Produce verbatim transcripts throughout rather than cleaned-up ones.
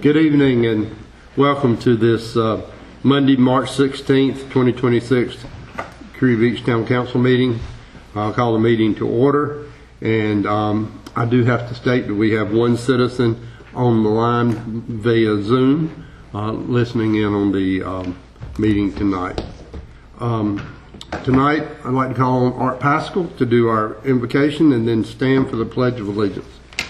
Good evening and welcome to this uh, Monday, March sixteenth, twenty twenty-six Curry Beach Town Council meeting. I'll call the meeting to order, and um, I do have to state that we have one citizen on the line via Zoom uh, listening in on the um, meeting tonight. Um, tonight I'd like to call on Art Paschal to do our invocation and then stand for the Pledge of Allegiance.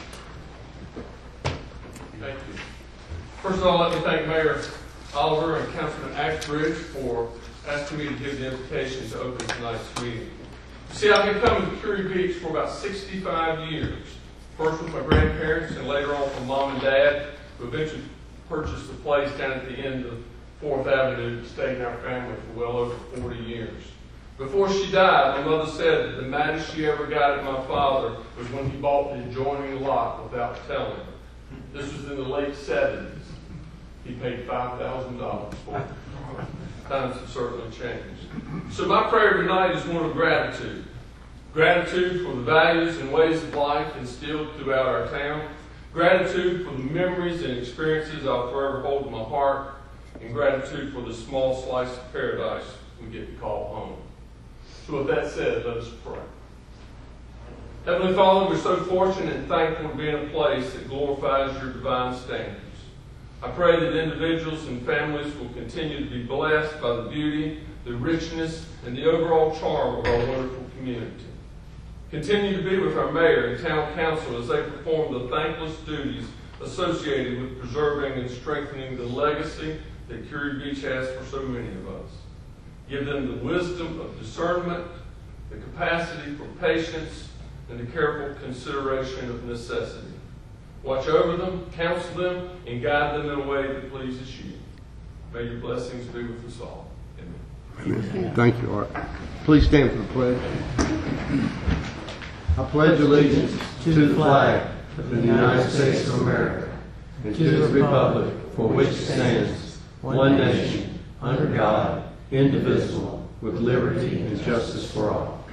First of all, let me thank Mayor Oliver and Councilman Ashbridge for asking me to give the invitation to open tonight's meeting. You see, I've been coming to Curry Beach for about sixty-five years. First with my grandparents and later on from Mom and Dad, who eventually purchased the place down at the end of fourth Avenue that stayed in our family for well over forty years. Before she died, my mother said that the maddest she ever got at my father was when he bought the adjoining lot without telling her. This was in the late seventies. He paid five thousand dollars for it. Times have certainly changed. So my prayer tonight is one of gratitude. Gratitude for the values and ways of life instilled throughout our town. Gratitude for the memories and experiences I'll forever hold in my heart. And gratitude for the small slice of paradise we get to call home. So with that said, let us pray. Heavenly Father, we're so fortunate and thankful to be in a place that glorifies your divine standards. I pray that individuals and families will continue to be blessed by the beauty, the richness, and the overall charm of our wonderful community. Continue to be with our mayor and town council as they perform the thankless duties associated with preserving and strengthening the legacy that Curry Beach has for so many of us. Give them the wisdom of discernment, the capacity for patience, and the careful consideration of necessity. Watch over them, counsel them, and guide them in a way that pleases you. May your blessings be with us all. Amen. Amen. Thank you, Art. Please stand for the pledge. I pledge allegiance to the flag of the United States of America and to the republic for which it stands, one nation, under God, indivisible, with liberty and justice for all.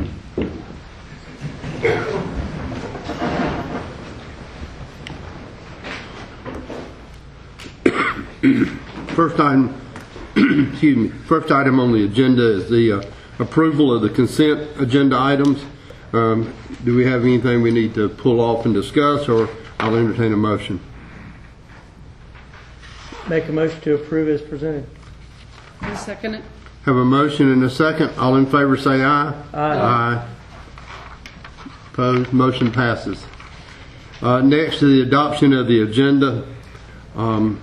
First item, excuse me. First item on the agenda is the uh, approval of the consent agenda items. Um, do we have anything we need to pull off and discuss, or I'll entertain a motion? Make a motion to approve as presented. I second it. Have a motion and a second. All in favor say aye. Aye. Aye. Opposed? Motion passes. Uh, next to the adoption of the agenda. Um,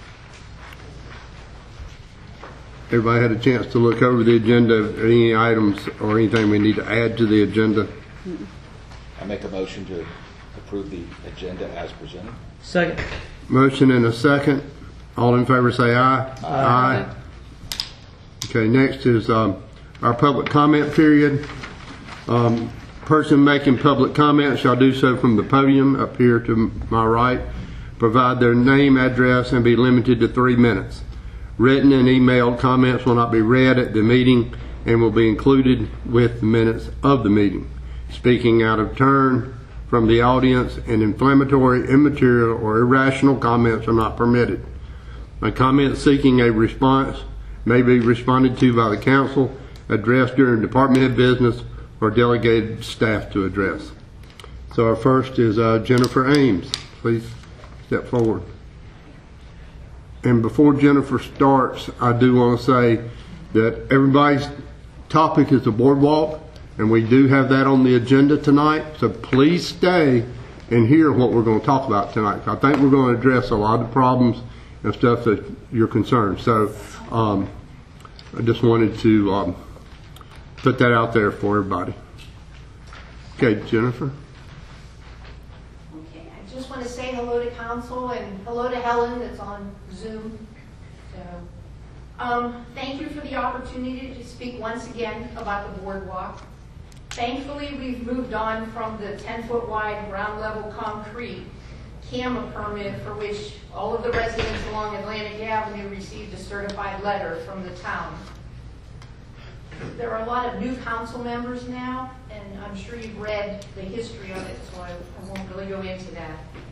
everybody had a chance to look over the agenda. Any items or anything we need to add to the agenda? I make a motion to approve the agenda as presented. Second. Motion and a second. All in favor say aye. Aye. Aye. Okay, next is um, our public comment period. Um, person making public comment shall do so from the podium up here to my right. Provide their name, address, and be limited to three minutes. Written and emailed comments will not be read at the meeting and will be included with the minutes of the meeting. Speaking out of turn from the audience and inflammatory, immaterial, or irrational comments are not permitted. A comment seeking a response may be responded to by the council, addressed during department head business, or delegated staff to address. So our first is uh, Jennifer Ames. Please step forward. And before Jennifer starts, I do want to say that everybody's topic is the boardwalk, and we do have that on the agenda tonight. So please stay and hear what we're going to talk about tonight. I think we're going to address a lot of the problems and stuff that you're concerned. So um, I just wanted to um, put that out there for everybody. Okay, Jennifer. Okay, I just want to say hello to council and hello to Helen that's on Zoom. So, um, thank you for the opportunity to speak once again about the boardwalk. Thankfully, we've moved on from the ten foot wide ground level concrete CAMA permit for which all of the residents along Atlantic Avenue received a certified letter from the town. There are a lot of new council members now, and I'm sure you've read the history of it, so I, I won't really go into that.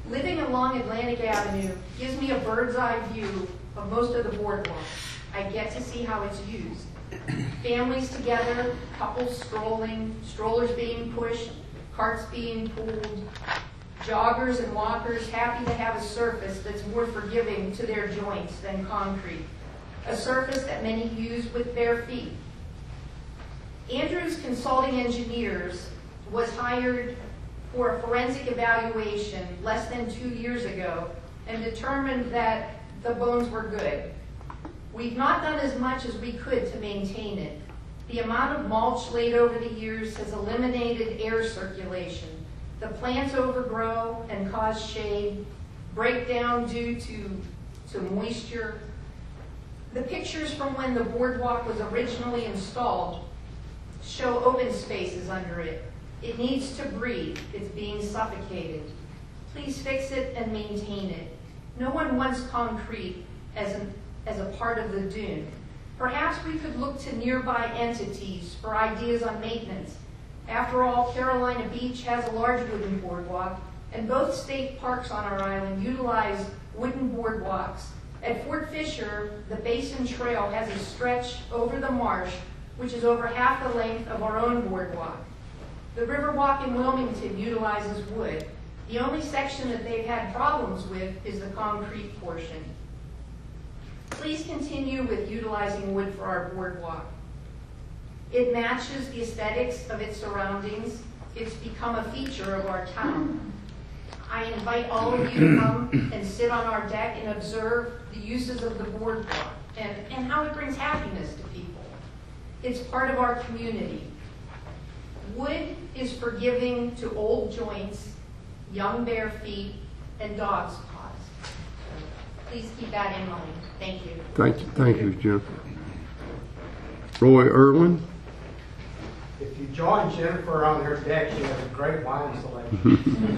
Living along Atlantic Avenue gives me a bird's eye view of most of the boardwalk. I get to see how it's used. Families together, couples strolling, strollers being pushed, carts being pulled, joggers and walkers happy to have a surface that's more forgiving to their joints than concrete, a surface that many use with bare feet. Andrews Consulting Engineers was hired for a forensic evaluation less than two years ago and determined that the bones were good. We've not done as much as we could to maintain it. The amount of mulch laid over the years has eliminated air circulation. The plants overgrow and cause shade, break down due to, to moisture. The pictures from when the boardwalk was originally installed show open spaces under it. It needs to breathe. It's being suffocated. Please fix it and maintain it. No one wants concrete as, an, as a part of the dune. Perhaps we could look to nearby entities for ideas on maintenance. After all, Carolina Beach has a large wooden boardwalk, and both state parks on our island utilize wooden boardwalks. At Fort Fisher, the Basin Trail has a stretch over the marsh, which is over half the length of our own boardwalk. The Riverwalk in Wilmington utilizes wood. The only section that they've had problems with is the concrete portion. Please continue with utilizing wood for our boardwalk. It matches the aesthetics of its surroundings. It's become a feature of our town. I invite all of you to come and sit on our deck and observe the uses of the boardwalk and, and how it brings happiness to people. It's part of our community. Wood is forgiving to old joints, young bare feet, and dogs' paws. So please keep that in mind. Thank you. Thank you, thank you, Jennifer. Roy Irwin. If you join Jennifer on her deck, she has a great wine selection.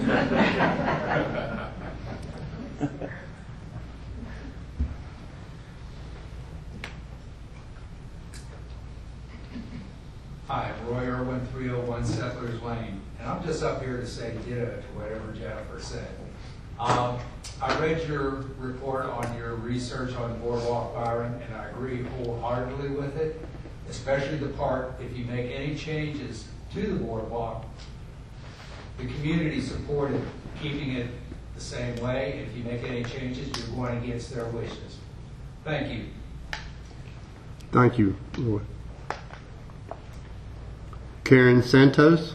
Hi, Roy Irwin, three oh one Settlers Lane, and I'm just up here to say ditto to whatever Jennifer said. Um, I read your report on your research on Boardwalk Byron, and I agree wholeheartedly with it, especially the part, if you make any changes to the boardwalk, the community supported keeping it the same way. If you make any changes, you're going against their wishes. Thank you. Thank you, Roy. Karen Santos.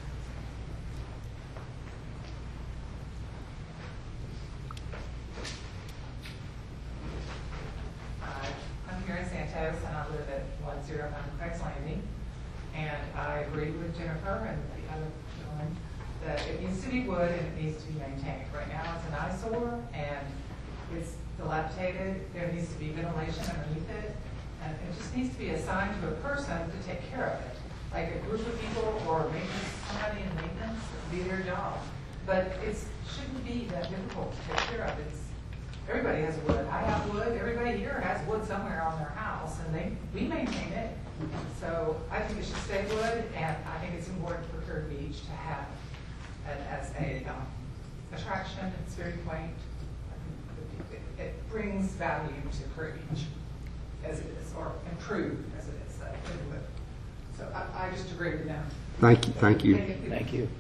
Hi, I'm Karen Santos, and I live at one oh nine Craig's Landing. And I agree with Jennifer and the other gentleman that it needs to be wood and it needs to be maintained. Right now, it's an eyesore and it's dilapidated. There needs to be ventilation underneath it, and it just needs to be assigned to a person to take care of it. Like a group of people or maintenance, somebody in maintenance, it'd be their job. But it shouldn't be that difficult to take care of. It's, everybody has wood. I have wood. Everybody here has wood somewhere on their house, and they we maintain it. So I think it should stay wood, and I think it's important for Curry Beach to have it as a um, attraction. It's very quaint. It, it, it brings value to Curry Beach as it is, or improved as it is. So, anyway. So I, I just agree with them. Thank you, thank you. Thank you.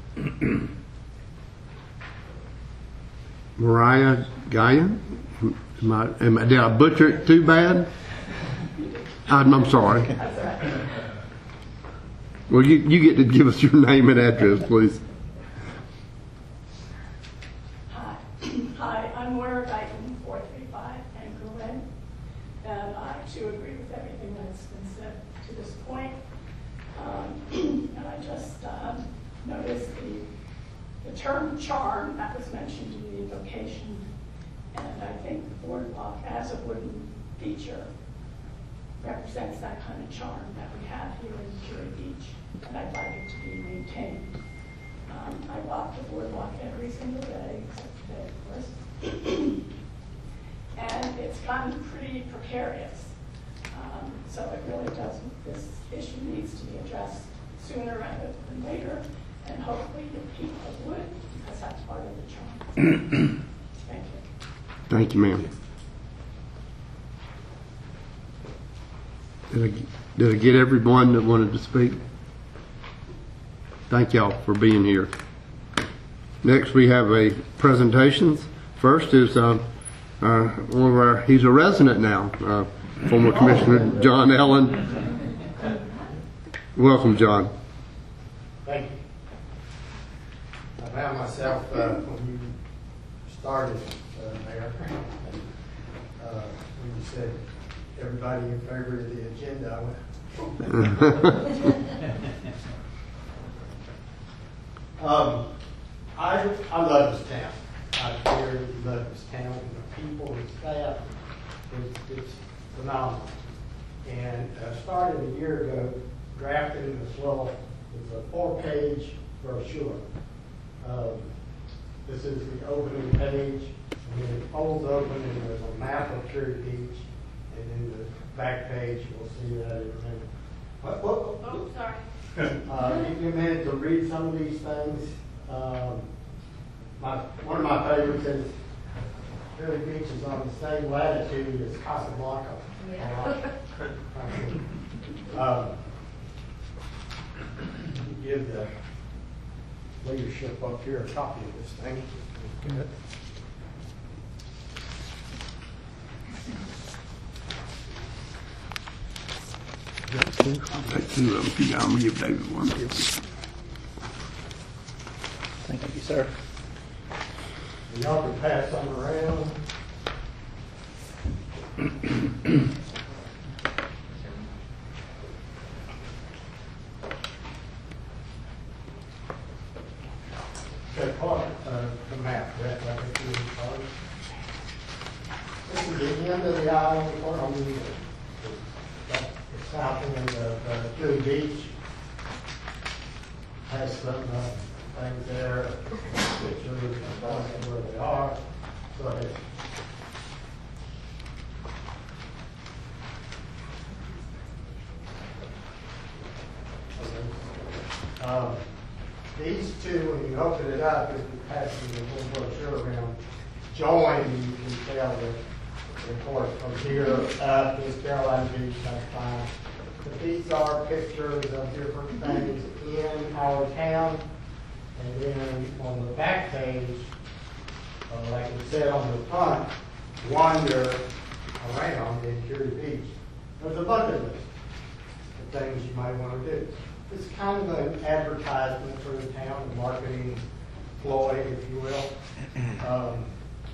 Mariah Guyan. Am I, am I, did I butcher it too bad? I'm, I'm sorry. Well, you, you get to give us your name and address, please. Hi, Hi, I'm Moira Guyton, four three five Anchor Lane, and I too agree with everything that's been said to this point. Um, and I just um, noticed the, the term charm that was mentioned in the invocation, and I think the boardwalk as a wooden feature represents that kind of charm that we have here in Curry Beach, and I'd like it to be maintained. Um, I walk the boardwalk every single day, except today, of course, and it's gotten pretty precarious. Um, so it really does, this issue needs to be addressed sooner rather than later, and hopefully the people would, because that's part of the charm. Thank you. Thank you, ma'am. Did I, did I get everyone that wanted to speak? Thank y'all for being here. Next, we have a presentations. First is uh, uh, one of our, he's a resident now, uh, former Commissioner John Ellen. Welcome, John. Thank you. I found myself, uh, when you started, uh, Mayor, uh, when you said everybody in favor of the agenda, I went, um, I, I love this town. I really love this town, and the people and staff. It's, it's phenomenal. And I started a year ago drafting this little, it's a four-page brochure. Um, this is the opening page, and then it folds open, and there's a map of Curie Beach, and then the back page, you'll see that in a minute. What, what, Oh, sorry. uh, give me a minute to read some of these things. Um, my, one of my favorites is Curie Beach is on the same latitude as Casablanca. Yeah. Um, give the leadership up here a copy of this thing. Good. I'll take two of them. I'm going to give David one. Thank you, sir. Y'all can pass them around. Okay, part, uh, the map, that, I think you would call it. This is the end of the island, or I mean, the, the, the south end of, uh, Curie Beach. Has some, uh, things there, pictures, and where they are. Go ahead. Okay. Um, these two, when you open it up, if you pass the little brochure around, join, you can tell that, of course, from here up is Carolina Beach, that's fine. But these are pictures of different things in our town. And then on the back page, uh, like it said on the front, wander around in Curie Beach. There's a bucket list of things you might want to do. It's kind of an advertisement for the town, a marketing ploy, if you will. Um,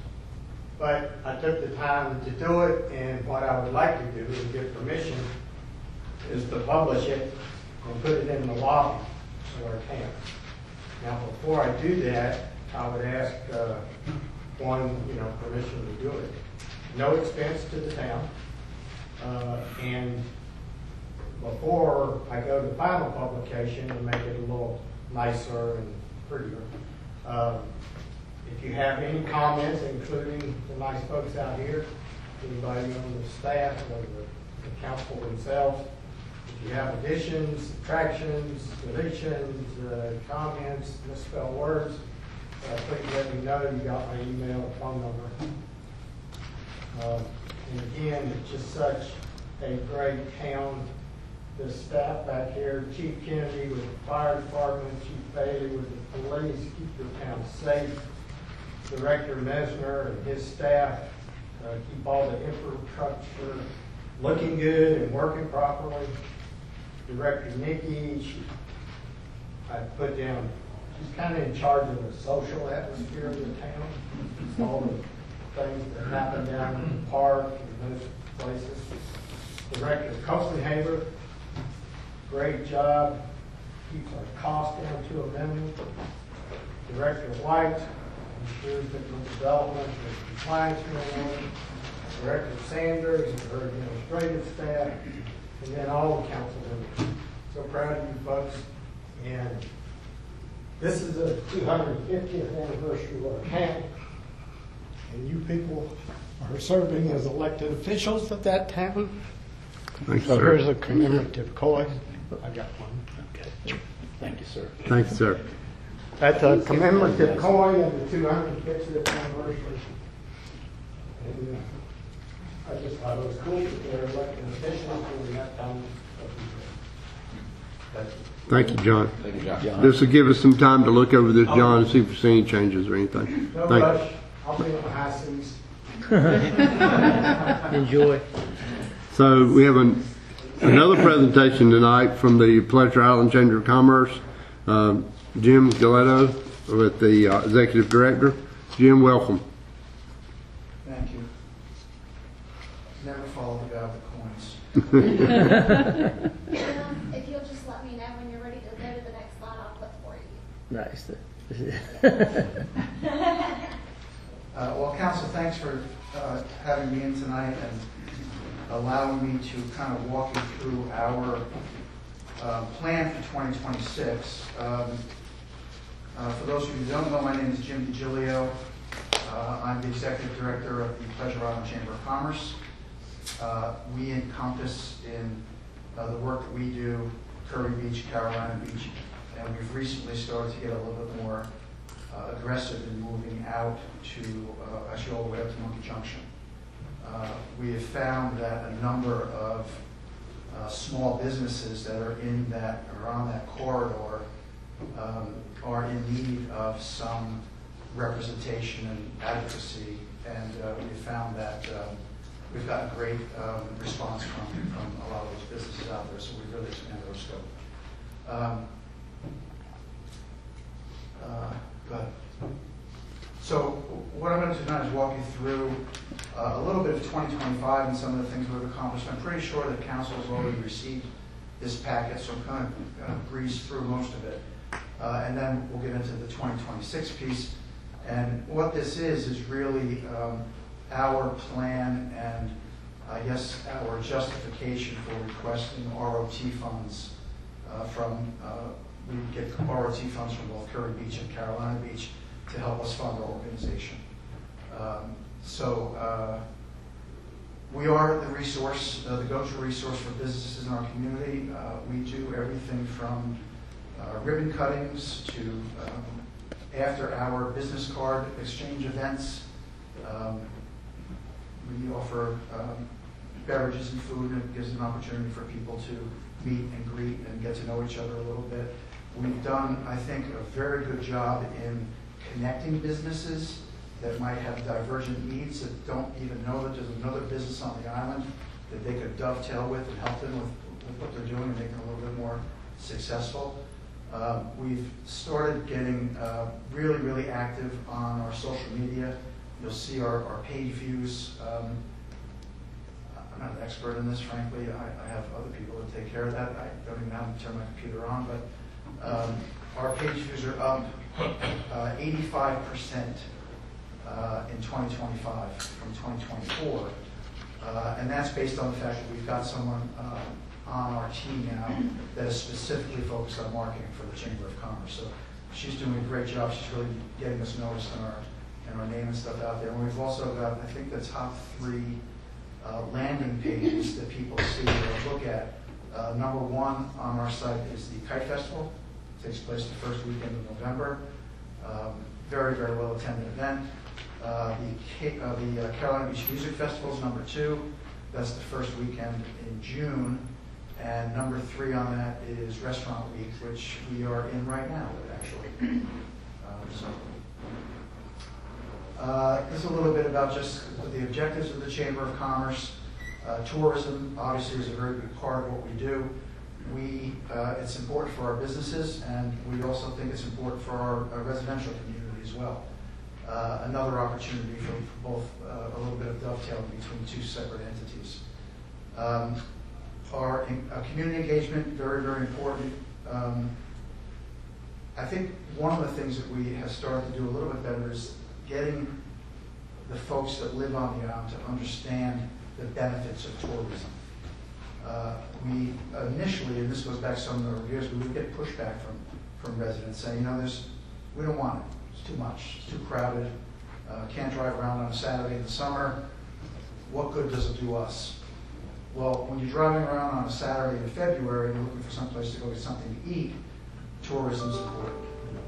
but I took the time to do it, and what I would like to do is get permission is to publish it and put it in the lobby of our town. Now, before I do that, I would ask uh, one, you know, permission to do it. No expense to the town. Uh, and before I go to final publication and make it a little nicer and prettier, um, if you have any comments, including the nice folks out here, anybody on the staff or the, the council themselves, if you have additions, subtractions, deletions, uh, comments, misspelled words, uh, please let me know. You got my email, phone number. Uh, and again, it's just such a great town. The staff back here, Chief Kennedy with the fire department, Chief Bailey with the police, keep your town safe. Director Mesner and his staff uh, keep all the infrastructure looking good and working properly. Director Nikki, she, I put down, she's kind of in charge of the social atmosphere of the town. All the things that happen down in the park and those places. Director Costenhaber, great job, keeps our costs down to a minimum. Director White ensures that the development and compliance going on. Director Sanders and her administrative staff, and then all the council members. So proud of you folks. And this is the two hundred fiftieth anniversary of our town. And you people are serving as elected officials of that town. Thanks, So sir. here's a commemorative coin. I got one. Okay. Thank you, sir. Thank you, sir. That's a commemorative coin of the two hundred fiftieth anniversary. And uh, I just thought it was cool that they're elected officials during that time. That's Thank you, John. Thank you, John. This will give us some time to look over this, John, and see if we see any changes or anything. no Thank you. rush. I'll be on the high seas. Enjoy. So we have an, another presentation tonight from the Pleasure Island Chamber of Commerce. Um, Jim Galetto with the uh, Executive Director. Jim, welcome. Thank you. Never follow the guy with the coins. Um, if you'll just let me know when you're ready to go to the next slide, I'll click for you. Nice. Uh, well, Council, thanks for uh, having me in tonight and allowing me to kind of walk you through our uh, plan for twenty twenty-six. Um, uh, for those of you who don't know, my name is Jim DiGilio. Uh, I'm the Executive Director of the Pleasure Island Chamber of Commerce. Uh, we encompass in uh, the work that we do, Curry Beach, Carolina Beach, and we've recently started to get a little bit more uh, aggressive in moving out to, uh, actually all the way up to Monkey Junction. Uh, we have found that a number of uh, small businesses that are in that, or on that corridor, um, are in need of some representation and advocacy, and uh, we found that um, we've gotten great um, response from, from a lot of those businesses out there, so we've really expanded our scope. Um, uh, go ahead. So what I'm going to do tonight is walk you through uh, a little bit of twenty twenty-five and some of the things we've accomplished. I'm pretty sure that Council has already received this packet, so I'm kind of going to breeze through most of it. Uh, and then we'll get into the twenty twenty-six piece. And what this is, is really um, our plan and I guess our justification for requesting R O T funds uh, from, uh, we get R O T funds from both Curry Beach and Carolina Beach to help us fund our organization. Um, so uh, we are the resource, uh, the go-to resource for businesses in our community. Uh, we do everything from uh, ribbon cuttings to um, after-hour business card exchange events. Um, we offer um, beverages and food, and it gives an opportunity for people to meet and greet and get to know each other a little bit. We've done, I think, a very good job in connecting businesses that might have divergent needs, that don't even know that there's another business on the island that they could dovetail with and help them with, with what they're doing and make them a little bit more successful. Um, we've started getting uh, really, really active on our social media. You'll see our, our page views. Um, I'm not an expert in this, frankly. I, I have other people that take care of that. I don't even know how to turn my computer on, but um, our page views are up uh, eighty-five percent uh, in twenty twenty-five from twenty twenty-four. Uh, and that's based on the fact that we've got someone uh, on our team now that is specifically focused on marketing for the Chamber of Commerce. So she's doing a great job. She's really getting us noticed in our, in our name and stuff out there. And we've also got, I think, the top three uh, landing pages that people see or look at. Uh, number one on our site is the Kite Festival. It takes place the first weekend of November. Um, very, very well attended event. Uh, the uh, the uh, Carolina Beach Music Festival is number two. That's the first weekend in June. And number three on that is Restaurant Week, which we are in right now, actually. Um, so, uh, this is a little bit about just the objectives of the Chamber of Commerce. Uh, tourism, obviously, is a very big part of what we do. We, uh, it's important for our businesses, and we also think it's important for our, our residential community as well. Uh, another opportunity for, for both uh, a little bit of dovetailing between two separate entities. Um, our in, uh, community engagement, very, very important. Um, I think one of the things that we have started to do a little bit better is getting the folks that live on the island to understand the benefits of tourism. Uh, we initially, and this goes back some of the years, we would get pushback from, from residents saying, you know, there's, we don't want it. It's too much. It's too crowded. Uh, can't drive around on a Saturday in the summer. What good does it do us? Well, when you're driving around on a Saturday in February and you're looking for someplace to go get something to eat, tourism's important.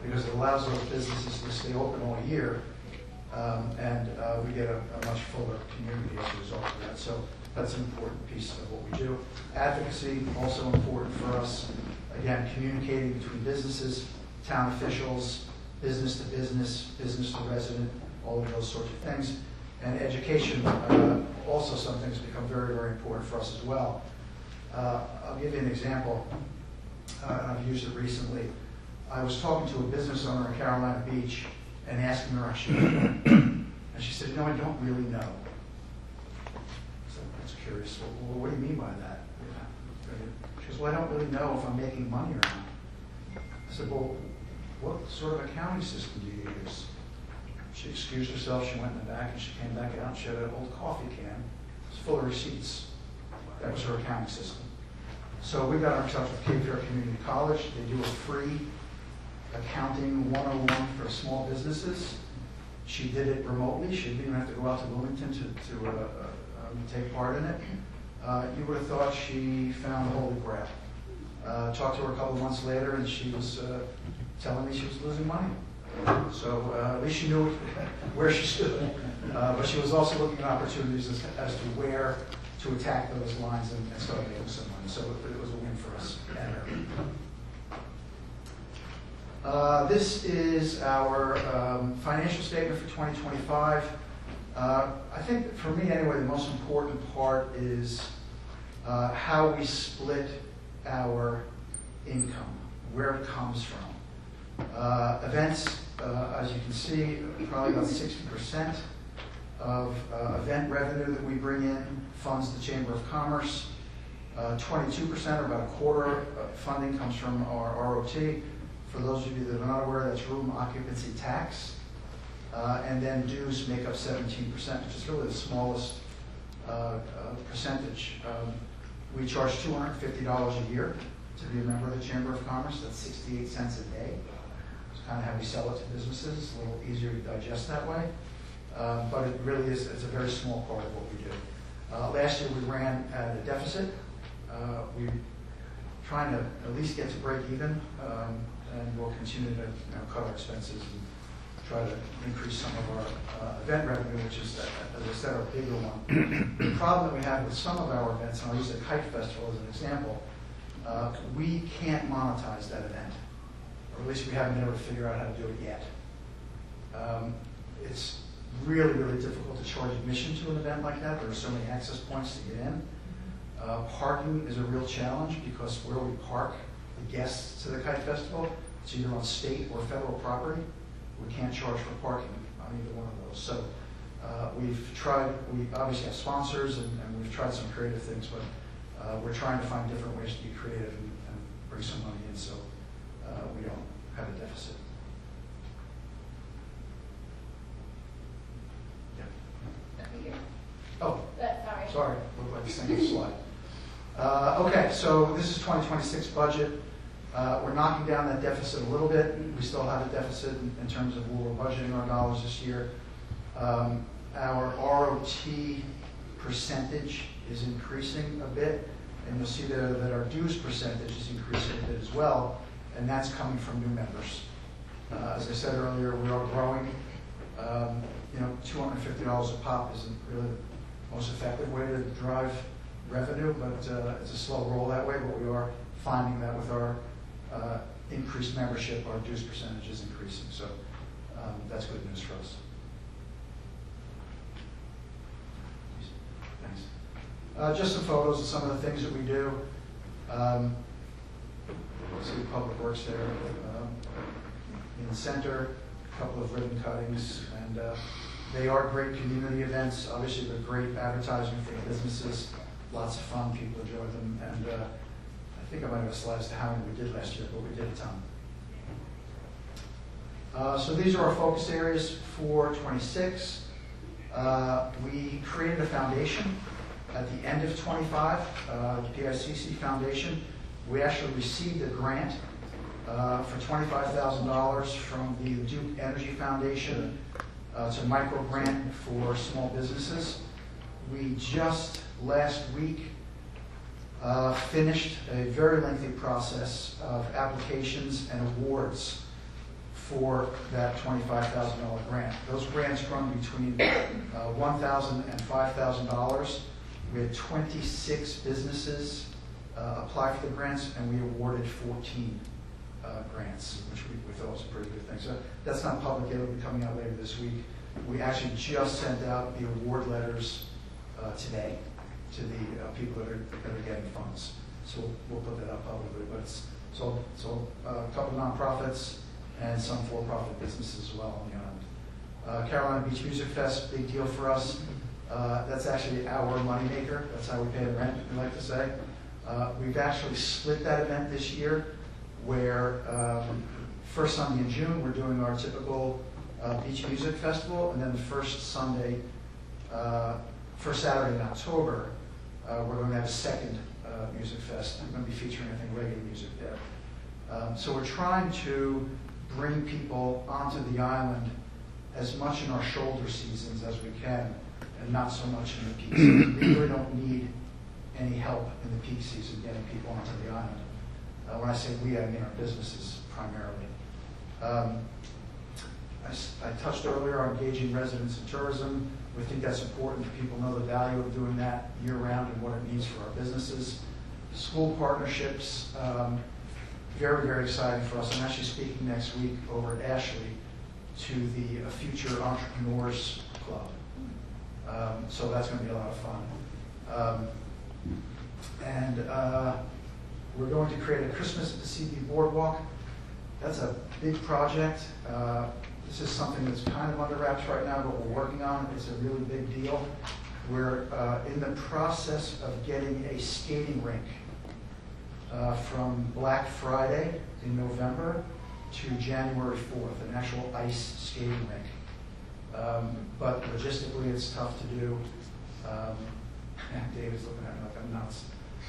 because it allows those businesses to stay open all year, um, and uh, we get a, a much fuller community as a result of that. So that's an important piece of what we do. Advocacy, also important for us. Again, communicating between businesses, town officials, business to business, business to resident, all of those sorts of things. And education, uh, also something that's become very, very important for us as well. Uh, I'll give you an example, uh, and I've used it recently. I was talking to a business owner in Carolina Beach and asking her how she knew. And she said, you know, I don't really know. So that's curious. Well, what do you mean by that? She goes, well, I don't really know if I'm making money or not. I said, well, what sort of accounting system do you use? She excused herself, she went in the back, and she came back out and she had an old coffee can. It was full of receipts. That was her accounting system. So we got in touch with Cape Fear Community College. They do a free accounting one oh one for small businesses. She did it remotely. She didn't even have to go out to Bloomington to, to uh, uh, um, take part in it. Uh, you would have thought she found the Holy Grail. Uh, talked to her a couple months later, and she was uh, telling me she was losing money. So uh, at least she knew where she stood. Uh, but she was also looking at opportunities as, as to where to attack those lines and, and start making some money. So it, it was a win for us and her. Uh, this is our um, financial statement for twenty twenty-five. Uh, I think for me anyway, the most important part is uh, how we split our income, where it comes from. Uh, events, uh, as you can see, probably about sixty percent of uh, event revenue that we bring in funds the Chamber of Commerce. Uh, twenty-two percent, or about a quarter of funding, comes from our R O T. For those of you that are not aware, that's room occupancy tax. Uh, and then dues make up seventeen percent, which is really the smallest uh, uh, percentage. Um, we charge two hundred fifty dollars a year to be a member of the Chamber of Commerce. That's sixty-eight cents a day. It's kind of how we sell it to businesses. It's a little easier to digest that way. Uh, but it really is, it's a very small part of what we do. Uh, last year we ran at a deficit. Uh, we we're trying to at least get to break even, um, and we'll continue to you know, cut our expenses and try to increase some of our uh, event revenue, which is, uh, as I said, our bigger one. The problem that we have with some of our events, and I'll use the Kite Festival as an example, uh, we can't monetize that event, or at least we haven't been able to figure out how to do it yet. Um, it's really, really difficult to charge admission to an event like that. There are so many access points to get in. Uh, parking is a real challenge because where we park the guests to the Kite Festival, it's either on state or federal property. We can't charge for parking on either one of those. So uh, we've tried, we obviously have sponsors and, and we've tried some creative things, but uh, we're trying to find different ways to be creative and, and bring some money in so uh, we don't have a deficit. Oh, Sorry. sorry, looked like a single slide. Uh, okay, so this is twenty twenty-six budget. Uh, we're knocking down that deficit a little bit. We still have a deficit in, in terms of where we're budgeting our dollars this year. Um, our R O T percentage is increasing a bit, and you'll see there that our dues percentage is increasing a bit as well, and that's coming from new members. Uh, as I said earlier, we are growing. Um, you know, two hundred fifty dollars a pop isn't really the most effective way to drive revenue, but uh, it's a slow roll that way, but we are finding that with our uh, increased membership, our dues percentage is increasing, so um, that's good news for us. Thanks. Uh, just some photos of some of the things that we do. Um, see Public Works there um, in the center, a couple of ribbon cuttings, and uh, they are great community events. Obviously, they're great advertising for businesses. Lots of fun, people enjoy them, and uh, I think I might have a slide as to how many we did last year, but we did a ton. Uh, so these are our focus areas for twenty-six. Uh, we created a foundation at the end of twenty-five, uh, the P I C C Foundation. We actually received a grant uh, for twenty-five thousand dollars from the Duke Energy Foundation. Uh, it's a micro grant for small businesses. We just last week uh, finished a very lengthy process of applications and awards for that twenty-five thousand dollar grant. Those grants run between uh, one thousand dollars and five thousand dollars. We had twenty-six businesses uh, apply for the grants, and we awarded fourteen uh, grants, which we, we thought was a pretty good thing. So that's not public yet. It'll be coming out later this week. We actually just sent out the award letters uh, today to the uh, people that are, that are getting funds. So we'll, we'll put that up publicly. But it's so, so uh, a couple nonprofits and some for-profit businesses as well on the island. Uh, Carolina Beach Music Fest, big deal for us. Uh, that's actually our moneymaker. That's how we pay the rent, we like to say. Uh, we've actually split that event this year, where um, first Sunday in June we're doing our typical uh, beach music festival, and then the first Sunday, uh, first Saturday in October, uh, we're going to have a second uh, music fest. I'm going to be featuring, I think, regular music there. Um, so we're trying to bring people onto the island as much in our shoulder seasons as we can, and not so much in the peak season. We really don't need any help in the peak season getting people onto the island. Uh, when I say we, I mean our businesses primarily. Um, I, I touched earlier on engaging residents in tourism. We think that's important. People know the value of doing that year-round and what it means for our businesses. School partnerships, um, very, very exciting for us. I'm actually speaking next week over at Ashley to the uh, Future Entrepreneurs Club. Um, so that's going to be a lot of fun. Um, and uh, we're going to create a Christmas at the C B Boardwalk. That's a big project. Uh, this is something that's kind of under wraps right now, but we're working on. It's a really big deal. We're uh, in the process of getting a skating rink uh, from Black Friday in November to January fourth, an actual ice skating rink. Um, but logistically, it's tough to do. Um, David's looking at me like I'm nuts.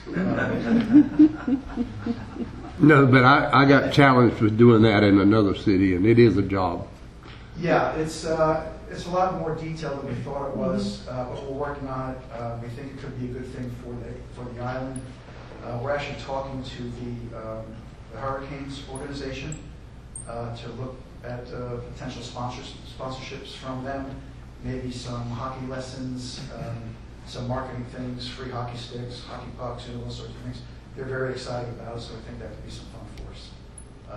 Um, No, but I, I got challenged with doing that in another city, and it is a job. yeah, it's uh, it's a lot more detailed than we thought it was, uh, but we're working on it. Uh, we think it could be a good thing for the for the island. Uh, we're actually talking to the, um, the Hurricanes organization uh, to look at uh, potential sponsors, sponsorships from them, maybe some hockey lessons, um, some marketing things, free hockey sticks, hockey pucks, and all those sorts of things. They're very excited about it, so I think that could be some fun for us. Um,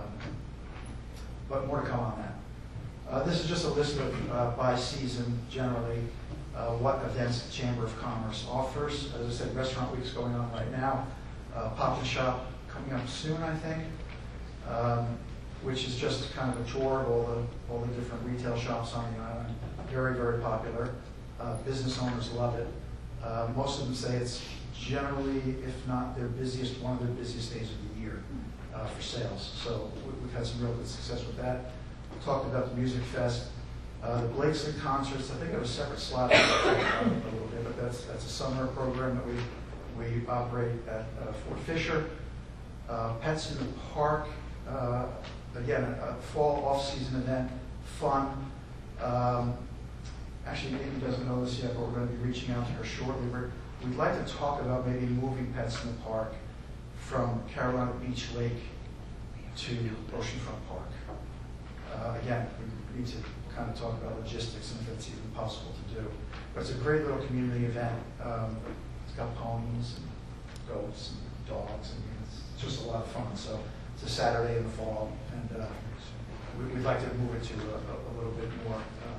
but more to come on that. Uh, this is just a list of, uh, by season, generally, uh, what events the Chamber of Commerce offers. As I said, Restaurant Week's going on right now. Uh, Pop and Shop coming up soon, I think. Um, which is just kind of a tour of all the all the different retail shops on the island. Very, very popular. Uh, business owners love it. Uh, most of them say it's generally, if not their busiest, one of their busiest days of the year uh, for sales. So we, we've had some real good success with that. We talked about the Music Fest. Uh, the Blakesley concerts, I think I have a separate slide a little bit, but that's that's a summer program that we, we operate at uh, Fort Fisher. Uh, Pets in the Park, uh, again, a, a fall off-season event, fun. Um, actually, Nikki doesn't know this yet, but we're going to be reaching out to her shortly. We're, we'd like to talk about maybe moving Pets in the Park from Carolina Beach Lake to Oceanfront Park. Uh, again, we need to kind of talk about logistics and if it's even possible to do. But it's a great little community event. Um, it's got ponies and goats and dogs, and it's just a lot of fun. So it's a Saturday in the fall, and uh, we, we'd like to move it to a, a little bit more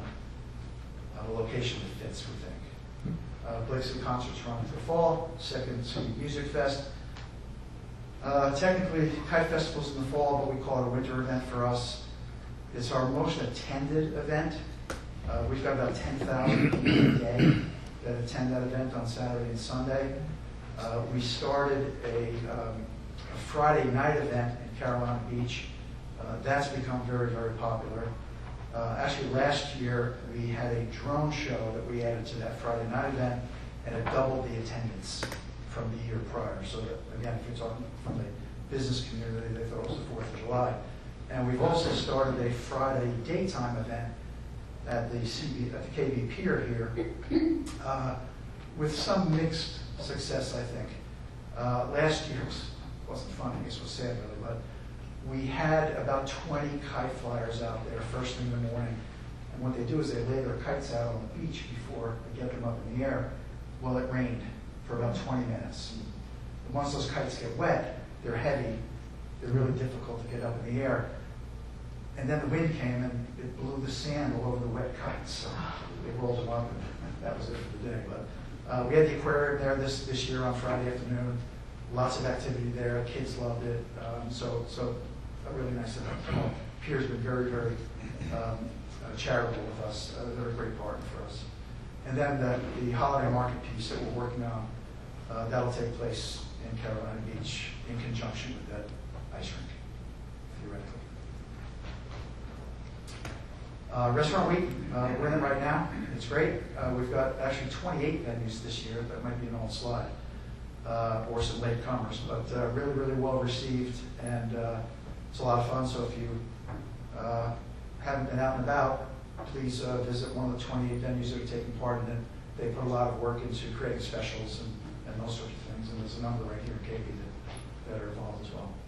uh, a location that fits, we think. Uh, Blakesley concerts run for the fall, second City Music Fest. Uh, technically, Kite Festival's in the fall, but we call it a winter event for us. It's our most attended event. Uh, we've got about ten thousand people a day that attend that event on Saturday and Sunday. Uh, we started a, um, a Friday night event in Carolina Beach. Uh, that's become very, very popular. Uh, actually, last year we had a drone show that we added to that Friday night event, and it doubled the attendance from the year prior. So that, again, if you're talking from the business community, they thought it was the fourth of July. And we've also started a Friday daytime event at the C B, at the K B Pier here, uh, with some mixed success, I think. Uh, last year was, wasn't fun, I guess it was sad really, but we had about twenty kite flyers out there first thing in the morning. And what they do is they lay their kites out on the beach before they get them up in the air. Well, it rained for about twenty minutes. And once those kites get wet, they're heavy. They're really difficult to get up in the air. And then the wind came and it blew the sand all over the wet kites. So they rolled them up and that was it for the day. But uh, we had the aquarium there this, this year on Friday afternoon. Lots of activity there. Kids loved it. Um, so, so a really nice event. Pier's been very, very um, uh, charitable with us. Uh, they're a great partner for us. And then the, the holiday market piece that we're working on, uh, that'll take place in Carolina Beach in conjunction with that ice rink, theoretically. Uh, Restaurant Week, uh, we're in it right now. It's great. Uh, we've got actually twenty-eight venues this year. That might be an old slide, uh, or some late comers, but uh, really, really well received, and uh, it's a lot of fun. So if you uh, haven't been out and about, please uh, visit one of the twenty-eight venues that are taking part in it. They put a lot of work into creating specials and, and those sorts of things, and there's a number right here in K P that, that are involved as well.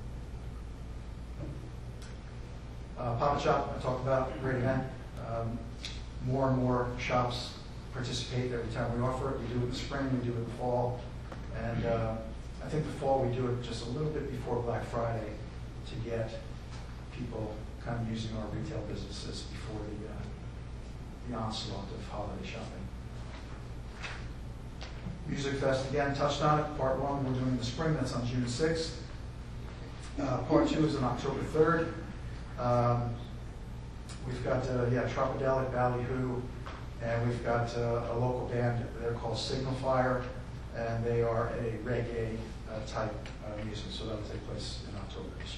Uh, Pop-Up Shop, I talked about, great event. Um, more and more shops participate every time we offer it. We do it in the spring, we do it in the fall, and uh, I think the fall we do it just a little bit before Black Friday to get people kind of using our retail businesses before the, uh, the onslaught of holiday shopping. Music Fest, again, touched on it. Part one we're doing in the spring, that's on June sixth. Uh, part two is on October third. Um, we've got, uh, yeah, Tropidelic, Ballyhoo, and we've got uh, a local band, they're called Signal Fire, and they are a reggae uh, type uh, music, so that'll take place in October this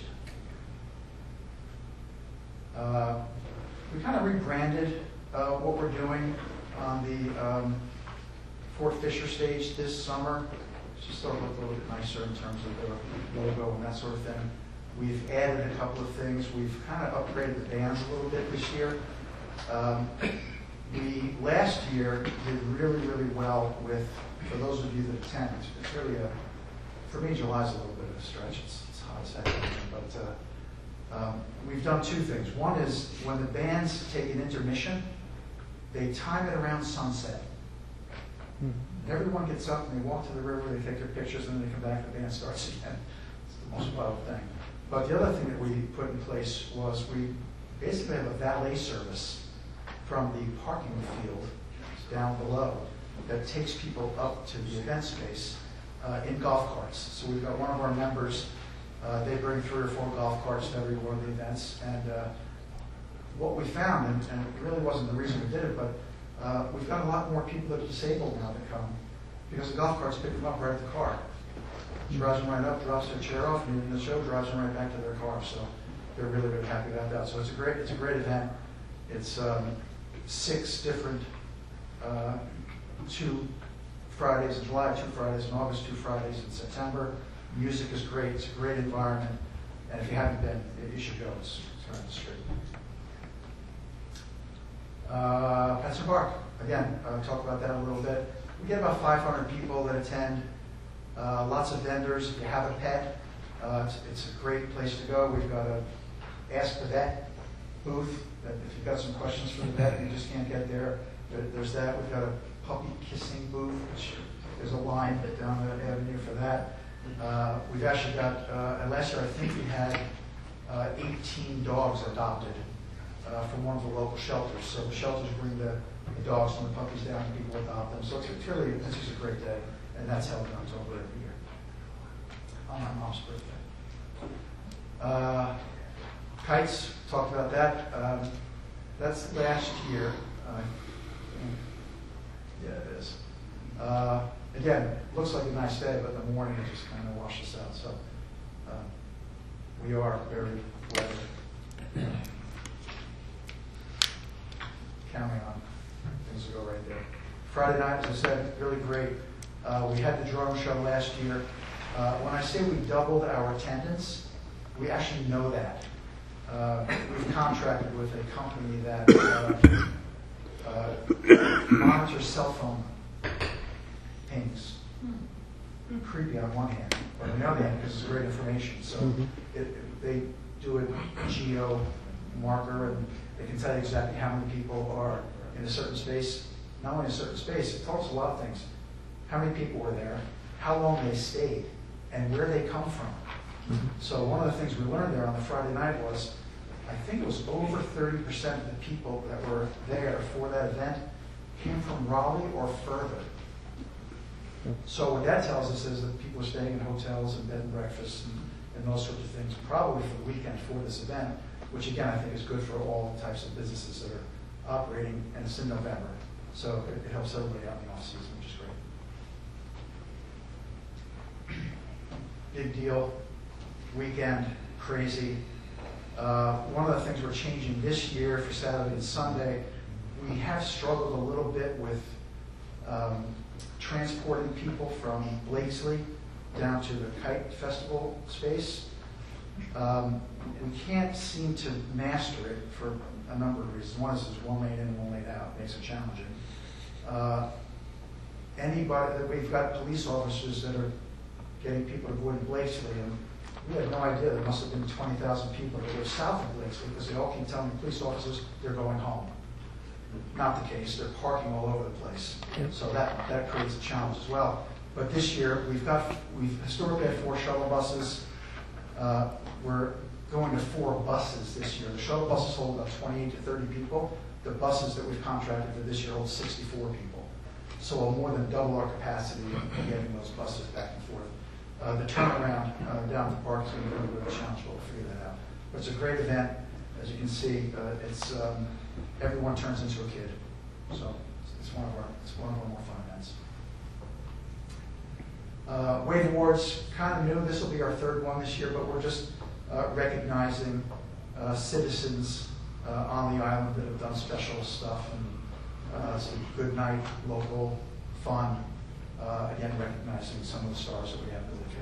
year. Uh, we kind of rebranded uh, what we're doing on the um, Fort Fisher stage this summer, just to look a little bit nicer in terms of the logo and that sort of thing. We've added a couple of things. We've kind of upgraded the bands a little bit this year. Um, we, last year, did really, really well with, for those of you that attend, it's, it's really a, for me, July's a little bit of a stretch. It's, it's hot as heck, but uh, um, we've done two things. One is when the bands take an intermission, they time it around sunset. Mm-hmm. Everyone gets up and they walk to the river, they take their pictures, and then they come back and the band starts again. It's the most powerful thing. But the other thing that we put in place was we basically have a valet service from the parking field down below that takes people up to the event space uh, in golf carts. So we've got one of our members, uh, they bring three or four golf carts to every one of the events. And uh, what we found, and, and it really wasn't the reason we did it, but uh, we've got a lot more people that are disabled now that come because the golf carts pick them up right at the car. Drives them right up, drops their chair off, and the show drives them right back to their car. So they're really, really happy about that. So it's a great, it's a great event. It's um, six different, uh, two Fridays in July, two Fridays in August, two Fridays in September. Music is great. It's a great environment. And if you haven't been, you should go. It's, it's right on the street. Uh, Pets and Bark. Again, I'll talk about that a little bit. We get about five hundred people that attend. Uh, lots of vendors. If you have a pet, uh, it's, it's a great place to go. We've got a Ask the Vet booth. That if you've got some questions for the vet and you just can't get there, there, there's that. We've got a puppy kissing booth, which there's a line down the avenue for that. Uh, we've actually got, uh, and last year I think we had uh, eighteen dogs adopted uh, from one of the local shelters. So the shelters bring the, the dogs and the puppies down and people adopt them. So it's, it's really, it's just a great day. And that's held in October every year on my mom's birthday. Uh, kites, talked about that. Um, that's last year. Uh, yeah, it is. Uh, again, looks like a nice day, but in the morning it just kind of washes out. So uh, we are very weather counting on things to go right there. Friday night, as I said, really great. Uh, we had the drone show last year. Uh, when I say we doubled our attendance, we actually know that. Uh, we've contracted with a company that uh, uh, monitors cell phone pings. Creepy on one hand, but on the other hand, because it's great information. So it, it, they do a geo marker, and they can tell you exactly how many people are in a certain space. Not only a certain space, it tells us a lot of things. How many people were there, how long they stayed, and where they come from. Mm-hmm. So one of the things we learned there on the Friday night was, I think it was over thirty percent of the people that were there for that event came from Raleigh or further. So what that tells us is that people are staying in hotels and bed and breakfasts and, and those sorts of things, probably for the weekend for this event, which again I think is good for all types of businesses that are operating, and it's in November. So it, it helps everybody out in the off season, which is great. Big deal, weekend, crazy. Uh, one of the things we're changing this year for Saturday and Sunday, we have struggled a little bit with um, transporting people from Blakesley down to the Kite Festival space. Um, we can't seem to master it for a number of reasons. One is there's one lane in and one lane out. It makes it challenging. Uh, anybody, we've got police officers that are getting people to avoid Blakesley, and we had no idea there must have been twenty thousand people that were south of Blakesley because they all keep telling the police officers they're going home. Not the case. They're parking all over the place. So that, that creates a challenge as well. But this year, we've got, we've historically had four shuttle buses. Uh, we're going to four buses this year. The shuttle buses hold about twenty-eight to thirty people. The buses that we've contracted for this year hold sixty-four people. So we'll more than double our capacity in getting those buses back and forth. Uh, the turnaround uh, down at the park is going to be a little bit of a challenge, but we'll figure that out. But it's a great event. As you can see, uh, it's um, everyone turns into a kid. So it's, it's one of our it's one of our more fun events. Uh, Wave Awards, kind of new. This will be our third one this year, but we're just uh, recognizing uh, citizens uh, on the island that have done special stuff, and uh, some good night, local fun. Uh, again, recognizing some of the stars that we have that live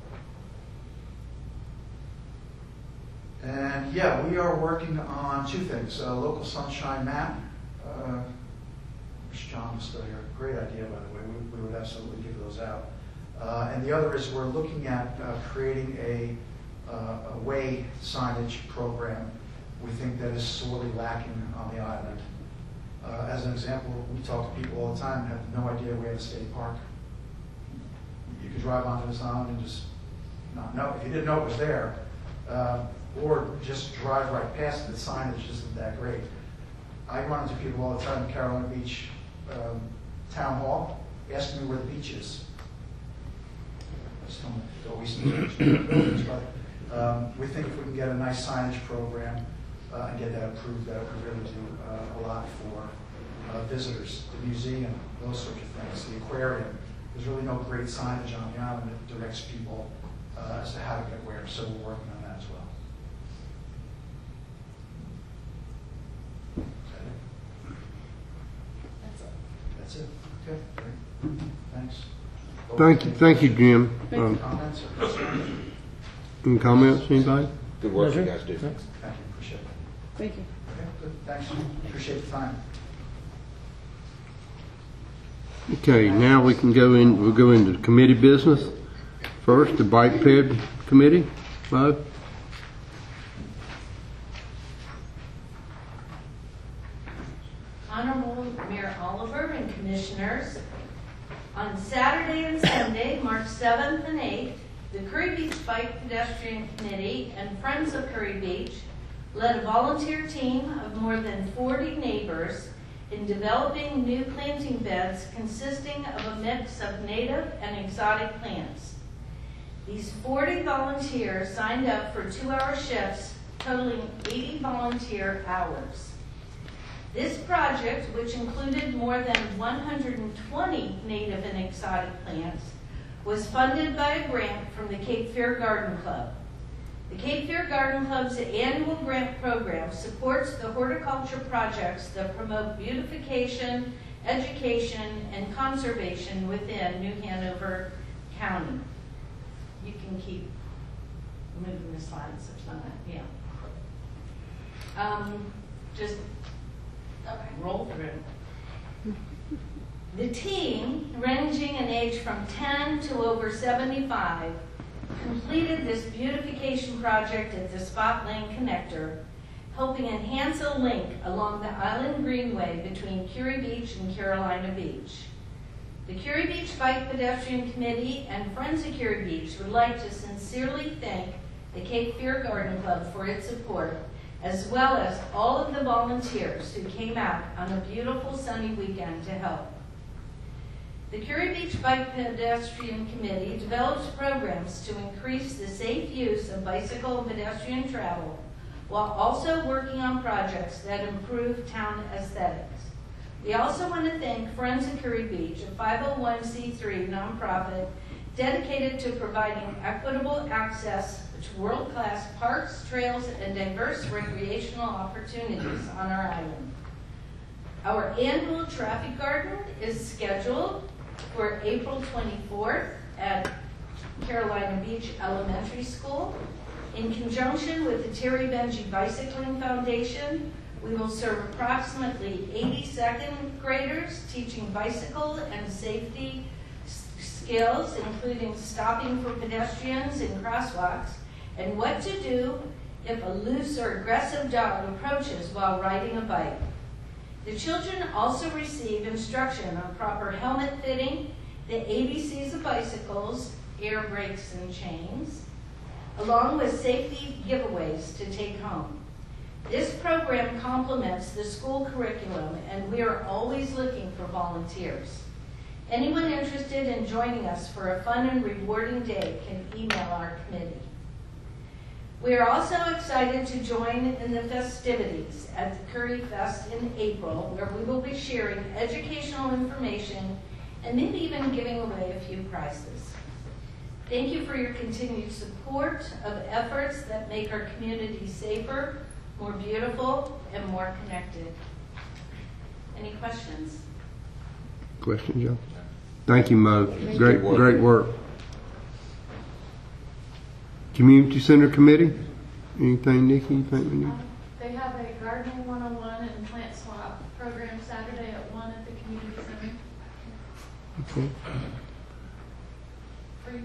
here. And yeah, we are working on two things. A local sunshine map. Uh, wish John was still here. Great idea, by the way. We, we would absolutely give those out. Uh, and the other is we're looking at uh, creating a, uh, a way signage program. We think that is sorely lacking on the island. Uh, as an example, we talk to people all the time and have no idea we have a state park. You could drive onto this island and just not know. If you didn't know it was there, uh, or just drive right past it, the signage isn't that great. I run into people all the time in Carolina Beach um, Town Hall asking me where the beach is. I just don't go east and buildings, but um, we think if we can get a nice signage program uh, and get that approved, that would really do uh, a lot for uh, visitors, the museum, those sorts of things, the aquarium. There's really no great signage on the island that directs people uh, as to how to get where, so we're working on that as well. That's it. Okay, great. Thanks. Thank you, thank you, Jim. Um, Comments or concerns? Any comments, anybody? Good work you Pleasure. guys do. Thank you, appreciate it. Thank you. Okay, good, thanks, appreciate the time. Okay, now we can go in, we'll go into committee business. First, the Bike Ped Committee. Bob? Honorable Mayor Oliver and Commissioners, on Saturday and Sunday, March seventh and eighth, the Curry Beach Bike Pedestrian Committee and Friends of Curry Beach led a volunteer team of more than forty neighbors in developing new planting beds consisting of a mix of native and exotic plants. These forty volunteers signed up for two-hour shifts totaling eighty volunteer hours. This project, which included more than one hundred twenty native and exotic plants, was funded by a grant from the Cape Fear Garden Club. The Cape Fear Garden Club's annual grant program supports the horticulture projects that promote beautification, education, and conservation within New Hanover County. You can keep moving the slides or something, yeah. Um, just okay, roll through. The team, ranging in age from ten to over seventy-five, completed this beautification project at the Spot Lane Connector, helping enhance a link along the Island Greenway between Curie Beach and Carolina Beach. The Curie Beach Bike Pedestrian Committee and Friends of Curie Beach would like to sincerely thank the Cape Fear Garden Club for its support, as well as all of the volunteers who came out on a beautiful sunny weekend to help. The Curie Beach Bike Pedestrian Committee develops programs to increase the safe use of bicycle and pedestrian travel, while also working on projects that improve town aesthetics. We also want to thank Friends of Curie Beach, a five oh one c three nonprofit dedicated to providing equitable access to world-class parks, trails, and diverse recreational opportunities on our island. Our annual traffic garden is scheduled for April twenty-fourth at Carolina Beach Elementary School. In conjunction with the Terry Benji Bicycling Foundation, we will serve approximately eighty second graders teaching bicycle and safety skills, including stopping for pedestrians in crosswalks and what to do if a loose or aggressive dog approaches while riding a bike. The children also receive instruction on proper helmet fitting, the A B Cs of bicycles, air brakes and chains, along with safety giveaways to take home. This program complements the school curriculum, and we are always looking for volunteers. Anyone interested in joining us for a fun and rewarding day can email our committee. We are also excited to join in the festivities at the Curry Fest in April, where we will be sharing educational information and maybe even giving away a few prizes. Thank you for your continued support of efforts that make our community safer, more beautiful, and more connected. Any questions? Question, Joe? Thank you, Mo. Great, great work. Community Center Committee? Anything, Nikki, you think we need? Um, They have a gardening one oh one and plant swap program Saturday at one at the community center. Okay. Free.